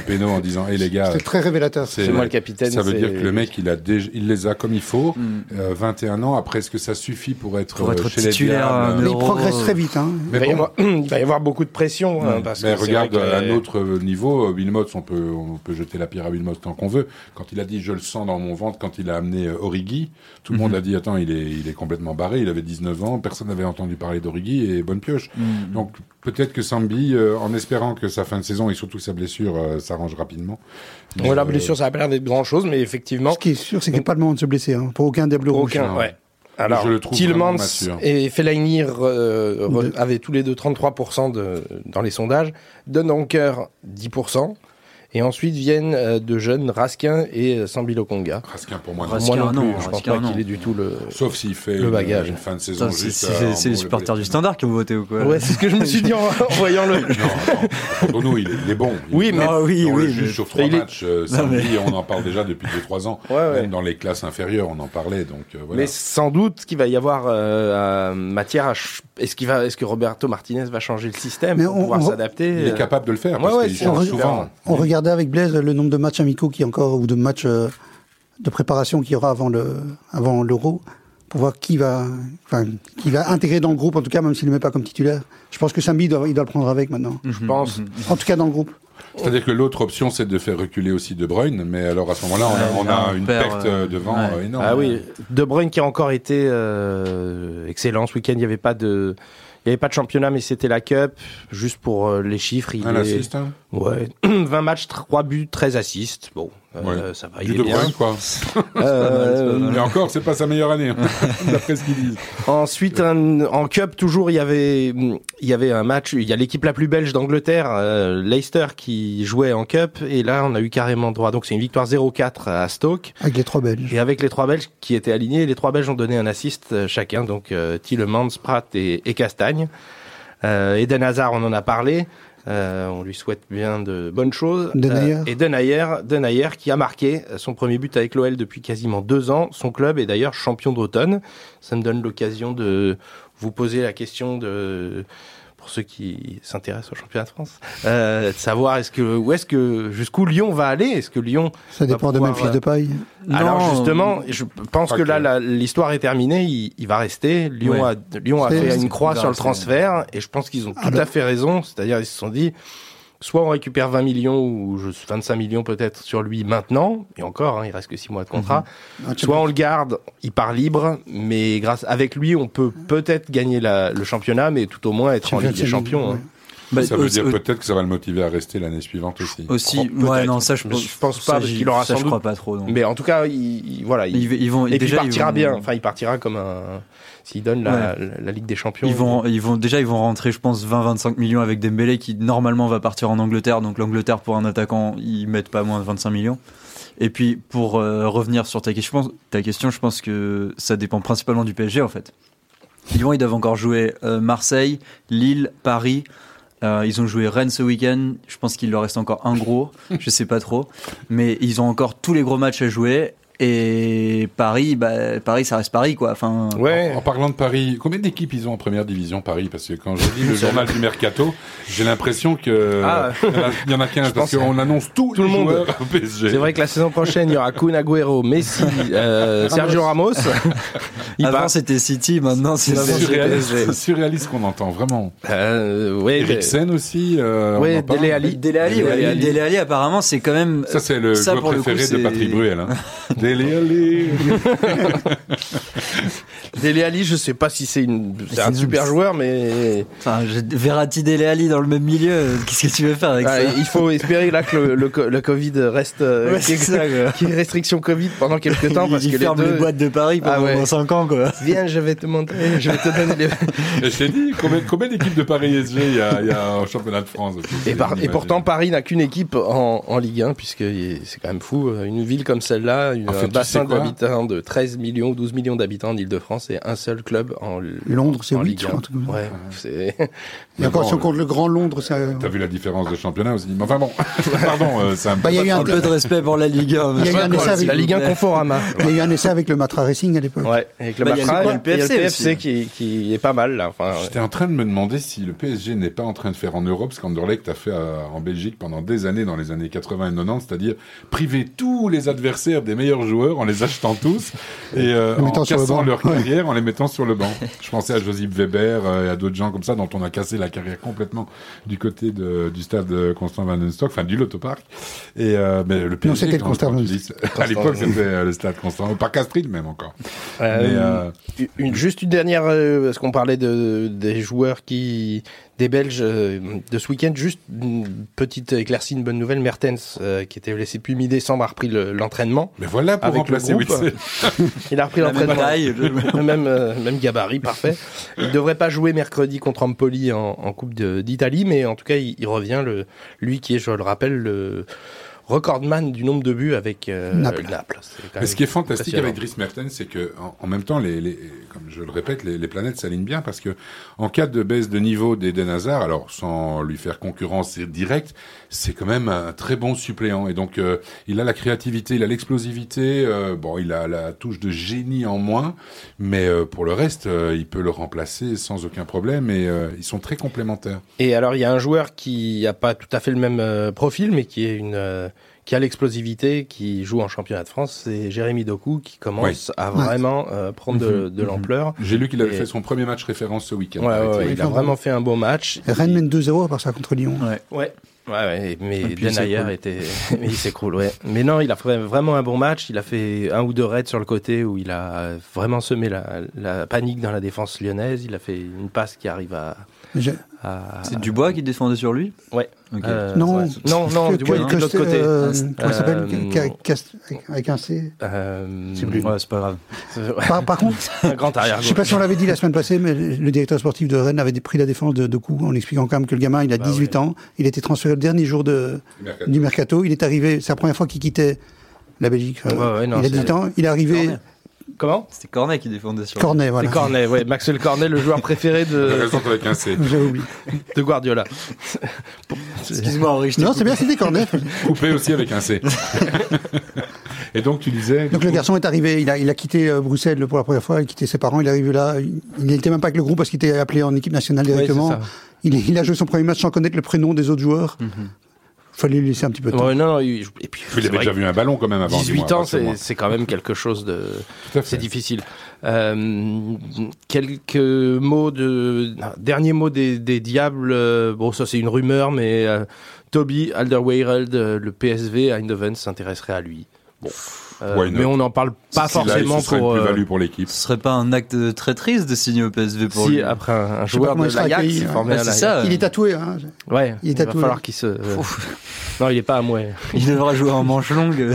péno en disant les gars, c'est très révélateur. C'est moi le capitaine. Ça veut dire que le mec, il les a comme il faut. 21 ans. Après, est-ce que ça suffit pour être chez titulaire, les diables? Mais il progresse très vite. Hein. Mais il va y avoir beaucoup de pression. Parce mais que regarde, à un autre niveau, Wilmots, on peut jeter la pierre à Wilmots tant qu'on veut. Quand il a dit je le sens dans mon ventre, quand il a amené Origi, tout le monde a dit attends, il est complètement barré. Il avait 19 ans, personne n'avait entendu parler d'Origi et bonne pioche. Donc peut-être que Sambi, en espérant que sa fin de saison et surtout sa blessure s'arrange rapidement. Ouais, la blessure, ça a pas l'air d'être grand chose, mais effectivement. Ce qui est sûr, c'est qu'il n'y a pas le moment de se blesser. Hein, pour aucun des bleus rouges. Aucun, ouais. Alors, Tielemans et Fellaini avaient tous les deux 33% dans les sondages. Dendoncker, 10%. Et ensuite viennent de jeunes Raskin et Sambi Lokonga. Raskin pour moi, Raskin, moi non plus. Je pense pas qu'il ait du tout le. Sauf s'il fait le bagage. Une fin de saison juste. C'est les supporters du Standard qui ont voté ou quoi? Ouais, c'est ce que je me suis dit en voyant le. Non, pour nous, il est bon. Oui, mais on le juge sur 3 matchs. Samedi, on en parle déjà depuis 2-3 ans. Même dans les classes inférieures, on en parlait. Donc voilà. Mais sans doute qu'il va y avoir matière à. Est-ce que Roberto Martinez va changer le système pour pouvoir s'adapter? Il est capable de le faire parce qu'il change souvent. On regardait avec Blaise le nombre de matchs amicaux qui encore ou de matchs de préparation qu'il y aura avant l'Euro pour voir qui va intégrer dans le groupe, en tout cas même s'il ne le met pas comme titulaire. Je pense que Sambi il doit le prendre avec maintenant. Je pense. En tout cas dans le groupe. C'est-à-dire que l'autre option, c'est de faire reculer aussi De Bruyne, mais alors à ce moment-là, on a une perte devant énorme. Ah oui, De Bruyne qui a encore été excellent ce week-end. Il n'y avait pas de championnat, mais c'était la Cup. Juste pour les chiffres, un assist, hein. Ouais, 20 matchs, 3 buts, 13 assists. Bon, ça va, il est bien. Quoi. Mais encore, c'est pas sa meilleure année, d'après ce qu'ils disent. Ensuite, en Cup, toujours, il y avait un match. Il y a l'équipe la plus belge d'Angleterre, Leicester, qui jouait en Cup. Et là, on a eu carrément droit. Donc, c'est une victoire 0-4 à Stoke. Avec les 3 Belges. Et avec les 3 Belges qui étaient alignés. Les 3 Belges ont donné un assist chacun. Donc, Tielemans, Pratt et Castagne. Eden Hazard, on en a parlé. On lui souhaite bien de bonnes choses. Et Denayer qui a marqué son premier but avec l'OL depuis quasiment 2 ans. Son club est d'ailleurs champion d'automne. Ça me donne l'occasion de vous poser la question pour ceux qui s'intéressent au championnat de France, de savoir jusqu'où Lyon va aller. Est-ce que Lyon ça dépend de Memphis Depay. Alors justement, je pense que là l'histoire est terminée. Il va rester. Lyon a fait une croix sur le transfert et je pense qu'ils ont tout à fait raison. C'est-à-dire ils se sont dit soit on récupère 20 millions ou 25 millions peut-être sur lui maintenant, et encore, il reste que 6 mois de contrat. Soit on le garde, il part libre, mais avec lui, on peut peut-être gagner le championnat, mais tout au moins être en Ligue des Champions. Ça veut dire peut-être que ça va le motiver à rester l'année suivante aussi. Ça je pense pas, parce qu'il aura sans doute. Je crois pas trop. Non. Mais en tout cas, il partira bien. Enfin, il partira comme s'il donne la Ligue des Champions. Ils vont rentrer, je pense, 20-25 millions avec Dembélé qui normalement va partir en Angleterre. Donc l'Angleterre pour un attaquant, ils mettent pas moins de 25 millions. Et puis pour revenir sur ta question, je pense que ça dépend principalement du PSG en fait. Lyon, ils doivent encore jouer Marseille, Lille, Paris. Ils ont joué Rennes ce week-end. Je pense qu'il leur reste encore un gros. Je sais pas trop. Mais ils ont encore tous les gros matchs à jouer. Et Paris, ça reste Paris, quoi. Enfin, en parlant de Paris, combien d'équipes ils ont en première division, Paris? Parce que quand je lis le journal du Mercato, j'ai l'impression que il y en a 15 parce qu'on annonce tous les monde joueurs au PSG. C'est vrai que la saison prochaine, il y aura Kun Agüero, Messi, Sergio Ramos. Avant, c'était City, maintenant, c'est surréaliste qu'on entend, vraiment. Eriksen aussi. Dele Alli, apparemment, c'est quand même. Ça, c'est le joueur préféré de Patrick Bruel. Dele Alli, je sais pas si c'est un super joueur, mais. Enfin, Verratti, Dele Alli dans le même milieu, qu'est-ce que tu veux faire avec ça? Il faut espérer là que le Covid reste. Qu'il y ait restriction Covid pendant quelques temps, parce que ferme les boîtes de Paris pendant 5 ans, quoi. Viens, je vais te montrer, je vais te donner les. Je t'ai dit, combien d'équipes de Paris SG il y a au championnat de France? Et pourtant, Paris n'a qu'une équipe en Ligue 1, puisque c'est quand même fou. Une ville comme celle-là, un bassin d'habitants de 13 millions ou 12 millions d'habitants en Île-de-France, c'est un seul club en Londres, c'est en 8, Ligue je crois, un truc comme ça. Ouais, c'est... Et encore, si on compte le Grand Londres, c'est... T'as vu la différence de championnat aussi. Mais enfin bon, pardon, c'est un peu... il y a eu Un peu de respect pour la Ligue 1. Il y a eu un essai avec la Ligue 1 Conforama. Il y a eu un essai avec le Matra Racing à l'époque. Ouais, avec le Bah, il y a Matra, le et le PFC PFC aussi. qui est pas mal, là. Enfin, J'étais en train de me demander si le PSG n'est pas en train de faire en Europe ce qu'Anderlecht a fait en Belgique pendant des années, dans les années 80 et 90, c'est-à-dire priver tous les adversaires des meilleurs joueurs en les achetant tous et en mettant sur le cassant banc. leur carrière en les mettant sur le banc. Je pensais à Josip Weber et à d'autres gens comme ça dont on a cassé la carrière complètement du côté du stade Constant Van den Stock, enfin du Lotopark. Et mais le PSG, Non, c'était le Constant Van den à l'époque, c'était le stade Constant, Parc Astrid même encore. juste une dernière, parce qu'on parlait des joueurs des Belges de ce week-end, juste une petite éclaircie, une bonne nouvelle. Mertens, qui était blessé depuis mi-décembre, a repris l'entraînement. Mais voilà pour avec remplacer le groupe. Witzel. Il a repris La même l'entraînement. taille, Même gabarit, parfait. Il devrait pas jouer mercredi contre Empoli en Coupe d'Italie, mais en tout cas, il revient, lui qui est, je le rappelle, le recordman du nombre de buts avec Naples. C'est quand Mais même ce qui est fantastique impressionnant. avec Dries Mertens, c'est que en même temps, comme je le répète, les planètes s'alignent bien parce que en cas de baisse de niveau d'Eden Hazard, alors sans lui faire concurrence directe, c'est quand même un très bon suppléant. Et donc, il a la créativité, il a l'explosivité. Il a la touche de génie en moins, mais pour le reste, il peut le remplacer sans aucun problème. Et ils sont très complémentaires. Et alors, il y a un joueur qui a pas tout à fait le même profil, mais qui est qui a l'explosivité, qui joue en championnat de France, c'est Jérémy Doku, qui commence à vraiment prendre de l'ampleur. J'ai lu qu'il avait fait son premier match référence ce week-end. Il a vraiment fait un beau match. Rennes mène 2-0 à part ça contre Lyon. Ouais, mais puis Ben Ayer mais il s'écroule, ouais. Mais non, il a fait vraiment un bon match. Il a fait un ou deux raids sur le côté où il a vraiment semé la panique dans la défense lyonnaise. Il a fait une passe qui arrive à C'est Dubois qui défendait sur lui? Ouais. Okay. Non, Dubois il était de l'autre côté. Comment il s'appelle avec un C C'est plus. Ouais, c'est pas grave. Par contre, un grand arrière. Je sais pas si on l'avait dit la semaine passée, mais le directeur sportif de Rennes avait pris la défense de coup en expliquant quand même que le gamin, il a 18 ans, il était transféré le dernier jour du mercato, il est arrivé, c'est la première fois qu'il quittait la Belgique. Il a 18 ans, il est arrivé... Comment ? C'était Cornet qui défendait sur Cornet, voilà. C'est Cornet, ouais. Maxwell Cornet, le joueur préféré avec un C. J'avais oublié. De Guardiola. Excuse-moi, Henri. Non, c'est bien, c'était Cornet. Coupé aussi avec un C. Et donc, tu disais... Donc, le garçon est arrivé, il a quitté Bruxelles pour la première fois, il a quitté ses parents, il est arrivé là, il n'était même pas avec le groupe parce qu'il était appelé en équipe nationale directement. Ouais, il a joué son premier match sans connaître le prénom des autres joueurs. Fallait lui laisser un petit peu de temps. Ouais, non, et puis, il avait déjà vu un ballon quand même avant. 18 ans, c'est quand même quelque chose de... C'est difficile. Quelques mots dernier mot des Diables. Bon, ça c'est une rumeur, mais Toby Alderweireld, le PSV Eindhoven s'intéresserait à lui. Bon. Mais on n'en parle pas forcément ce serait pour... une plus-value pour l'équipe. Ce serait pas un acte très triste de signer au PSV pour lui. Si, après un joueur de l'Ajax, c'est ça. Il est tatoué, hein. Ouais, il va falloir qu'il se... Non, il est pas à moi. Il devra jouer en manche longue.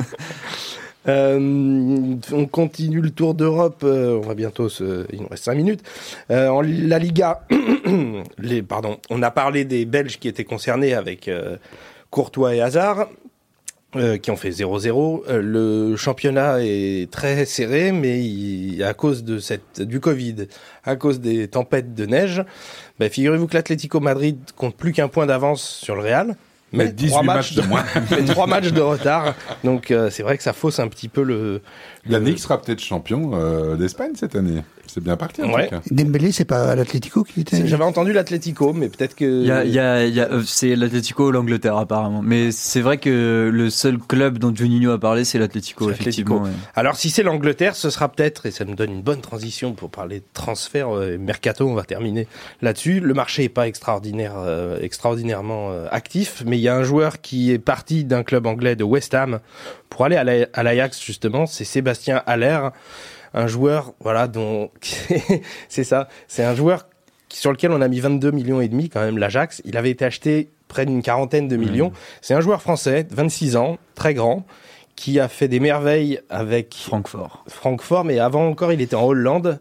On continue le tour d'Europe. On va bientôt il nous reste 5 minutes. En La Liga, on a parlé des Belges qui étaient concernés avec Courtois et Hazard, qui ont fait 0-0. Le championnat est très serré, mais à cause du Covid, à cause des tempêtes de neige, figurez-vous que l'Atlético Madrid compte plus qu'un point d'avance sur le Real. Mais 18 matchs de moins. Mais 3 matchs de retard. Donc, c'est vrai que ça fausse un petit peu Yannick sera peut-être champion d'Espagne cette année. C'est bien parti, en tout cas. Dembélé, c'est pas à l'Atlético qui était... J'avais entendu l'Atlético, mais peut-être que... c'est l'Atlético ou l'Angleterre, apparemment. Mais c'est vrai que le seul club dont Juninho a parlé, c'est l'Atlético, effectivement. Ouais. Alors, si c'est l'Angleterre, ce sera peut-être, et ça nous donne une bonne transition pour parler de transfert, mercato, on va terminer là-dessus. Le marché est pas extraordinairement actif, mais il y a un joueur qui est parti d'un club anglais de West Ham pour aller à l'Ajax, justement, c'est Sébastien Haller. Un joueur, c'est ça, c'est un joueur sur lequel on a mis 22 millions et demi quand même, l'Ajax. Il avait été acheté près d'une quarantaine de millions. C'est un joueur français, 26 ans, très grand, qui a fait des merveilles avec Francfort, mais avant encore, il était en Hollande.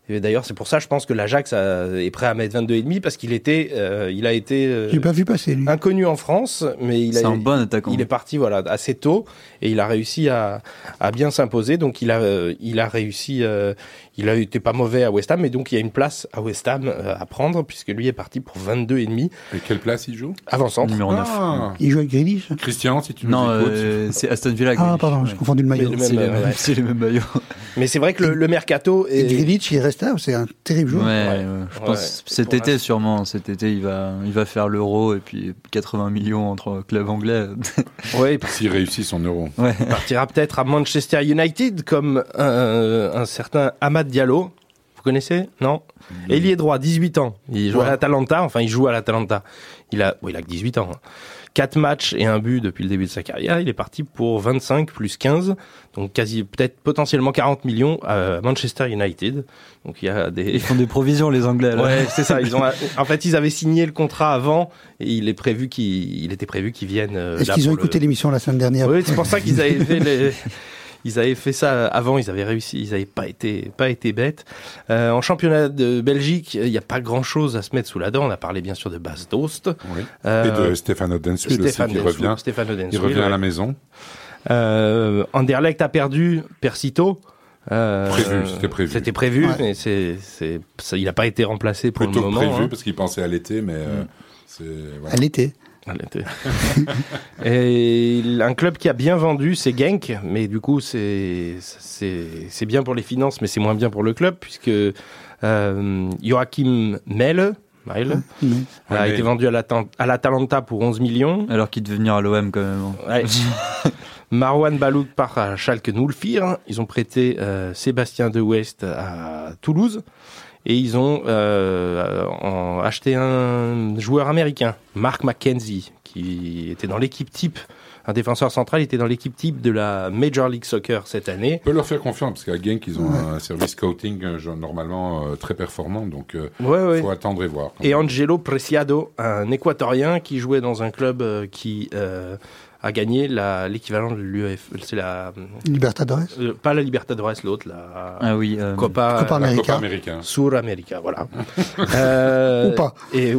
Et d'ailleurs, c'est pour ça, je pense que l'Ajax est prêt à mettre 22,5 parce qu'il était, il a été J'ai pas vu passer, lui. inconnu en France, mais C'est un bon attaquant. il est parti voilà assez tôt et il a réussi à bien s'imposer. Donc il a réussi. Il a été pas mauvais à West Ham, mais donc il y a une place à West Ham à prendre puisque lui est parti pour 22,5. Et quelle place il joue? Avant-centre. Numéro 9. Il joue avec Grealish. Christian, si tu nous Non, écoutes. c'est Aston Villa. Ah, Grealish. pardon, j'ai confondu le maillot. Mais le même, C'est les ouais. mêmes- c'est les mêmes maillots. Mais c'est vrai que le mercato Et est. Grealish, il reste là, c'est un terrible joueur. Je pense Ouais. cet Pour été l'instant. sûrement. Cet été, il va faire l'Euro et puis 80 millions entre clubs anglais. Ouais, S'il réussit son euro. Ouais. il partira peut-être à Manchester United comme un certain Amad Diallo. Vous connaissez? Non? Ailier droit, 18 ans. Il joue à l'Atalanta. Enfin, il joue à l'Atalanta. Il a que 18 ans. 4 matchs et un but depuis le début de sa carrière. Il est parti pour 25 plus 15. Donc, peut-être potentiellement 40 millions à Manchester United. Donc, il y a des... Ils font des provisions, les Anglais. Là. Ouais, c'est ça. En fait, ils avaient signé le contrat avant et il était prévu qu'il vienne. Est-ce là qu'ils ont pour écouté l'émission la semaine dernière? Oui, c'est pour ça qu'ils avaient fait Ils avaient fait ça avant, ils avaient réussi, ils n'avaient pas été bêtes. En championnat de Belgique, il n'y a pas grand-chose à se mettre sous la dent. On a parlé bien sûr de Bas Dost. Oui. Et de Stéphane Odenswil aussi qui revient. Il revient à la maison. Anderlecht a perdu Persito. C'était prévu, Ouais. mais il n'a pas été remplacé pour Plutôt le moment. prévu hein. parce qu'il pensait à l'été, mais c'est voilà. À l'été. Et un club qui a bien vendu, c'est Genk, mais du coup c'est bien pour les finances, mais c'est moins bien pour le club puisque Joachim Mehle a été vendu à l'Atalanta pour 11 millions. Alors qu'il devait venir à l'OM quand même. Ouais. Marwan Balouk part à Schalke 04. Ils ont prêté Sébastien De West à Toulouse. Et ils ont acheté un joueur américain, Mark McKenzie, qui était dans l'équipe type, un défenseur central, il était dans l'équipe type de la Major League Soccer cette année. On peut leur faire confiance parce qu'à Genk, ils ont un service scouting normalement très performant, donc faut attendre et voir. Et Angelo Preciado, un Équatorien qui jouait dans un club qui a gagné l'équivalent de l'UEF, c'est la Libertadores. pas la Libertadores, l'autre, la Copa América. Suramérica, voilà. Ou pas.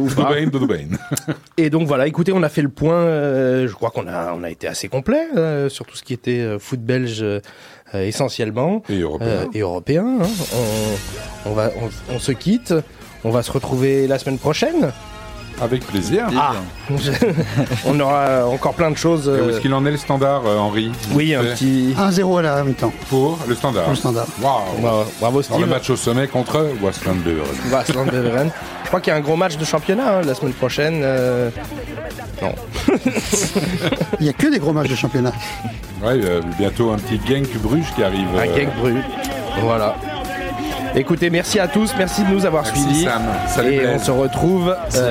Et donc voilà, écoutez, on a fait le point. Je crois qu'on a été assez complet sur tout ce qui était foot belge essentiellement et européen. Hein. On se quitte. On va se retrouver la semaine prochaine. Avec plaisir. On aura encore plein de choses. Et où est-ce qu'il en est le standard, Henri? Oui, un petit 1-0 à la mi-temps. Pour le standard. Waouh. Bravo Steve. Le match au sommet contre Waasland-Beveren. Je crois qu'il y a un gros match de championnat la semaine prochaine. Non. Il n'y a que des gros matchs de championnat. Ouais, bientôt un petit Genk Bruges qui arrive. Un Genk Bruges. Voilà. Écoutez, merci à tous, merci de nous avoir suivis. Sam. Salut, et on se retrouve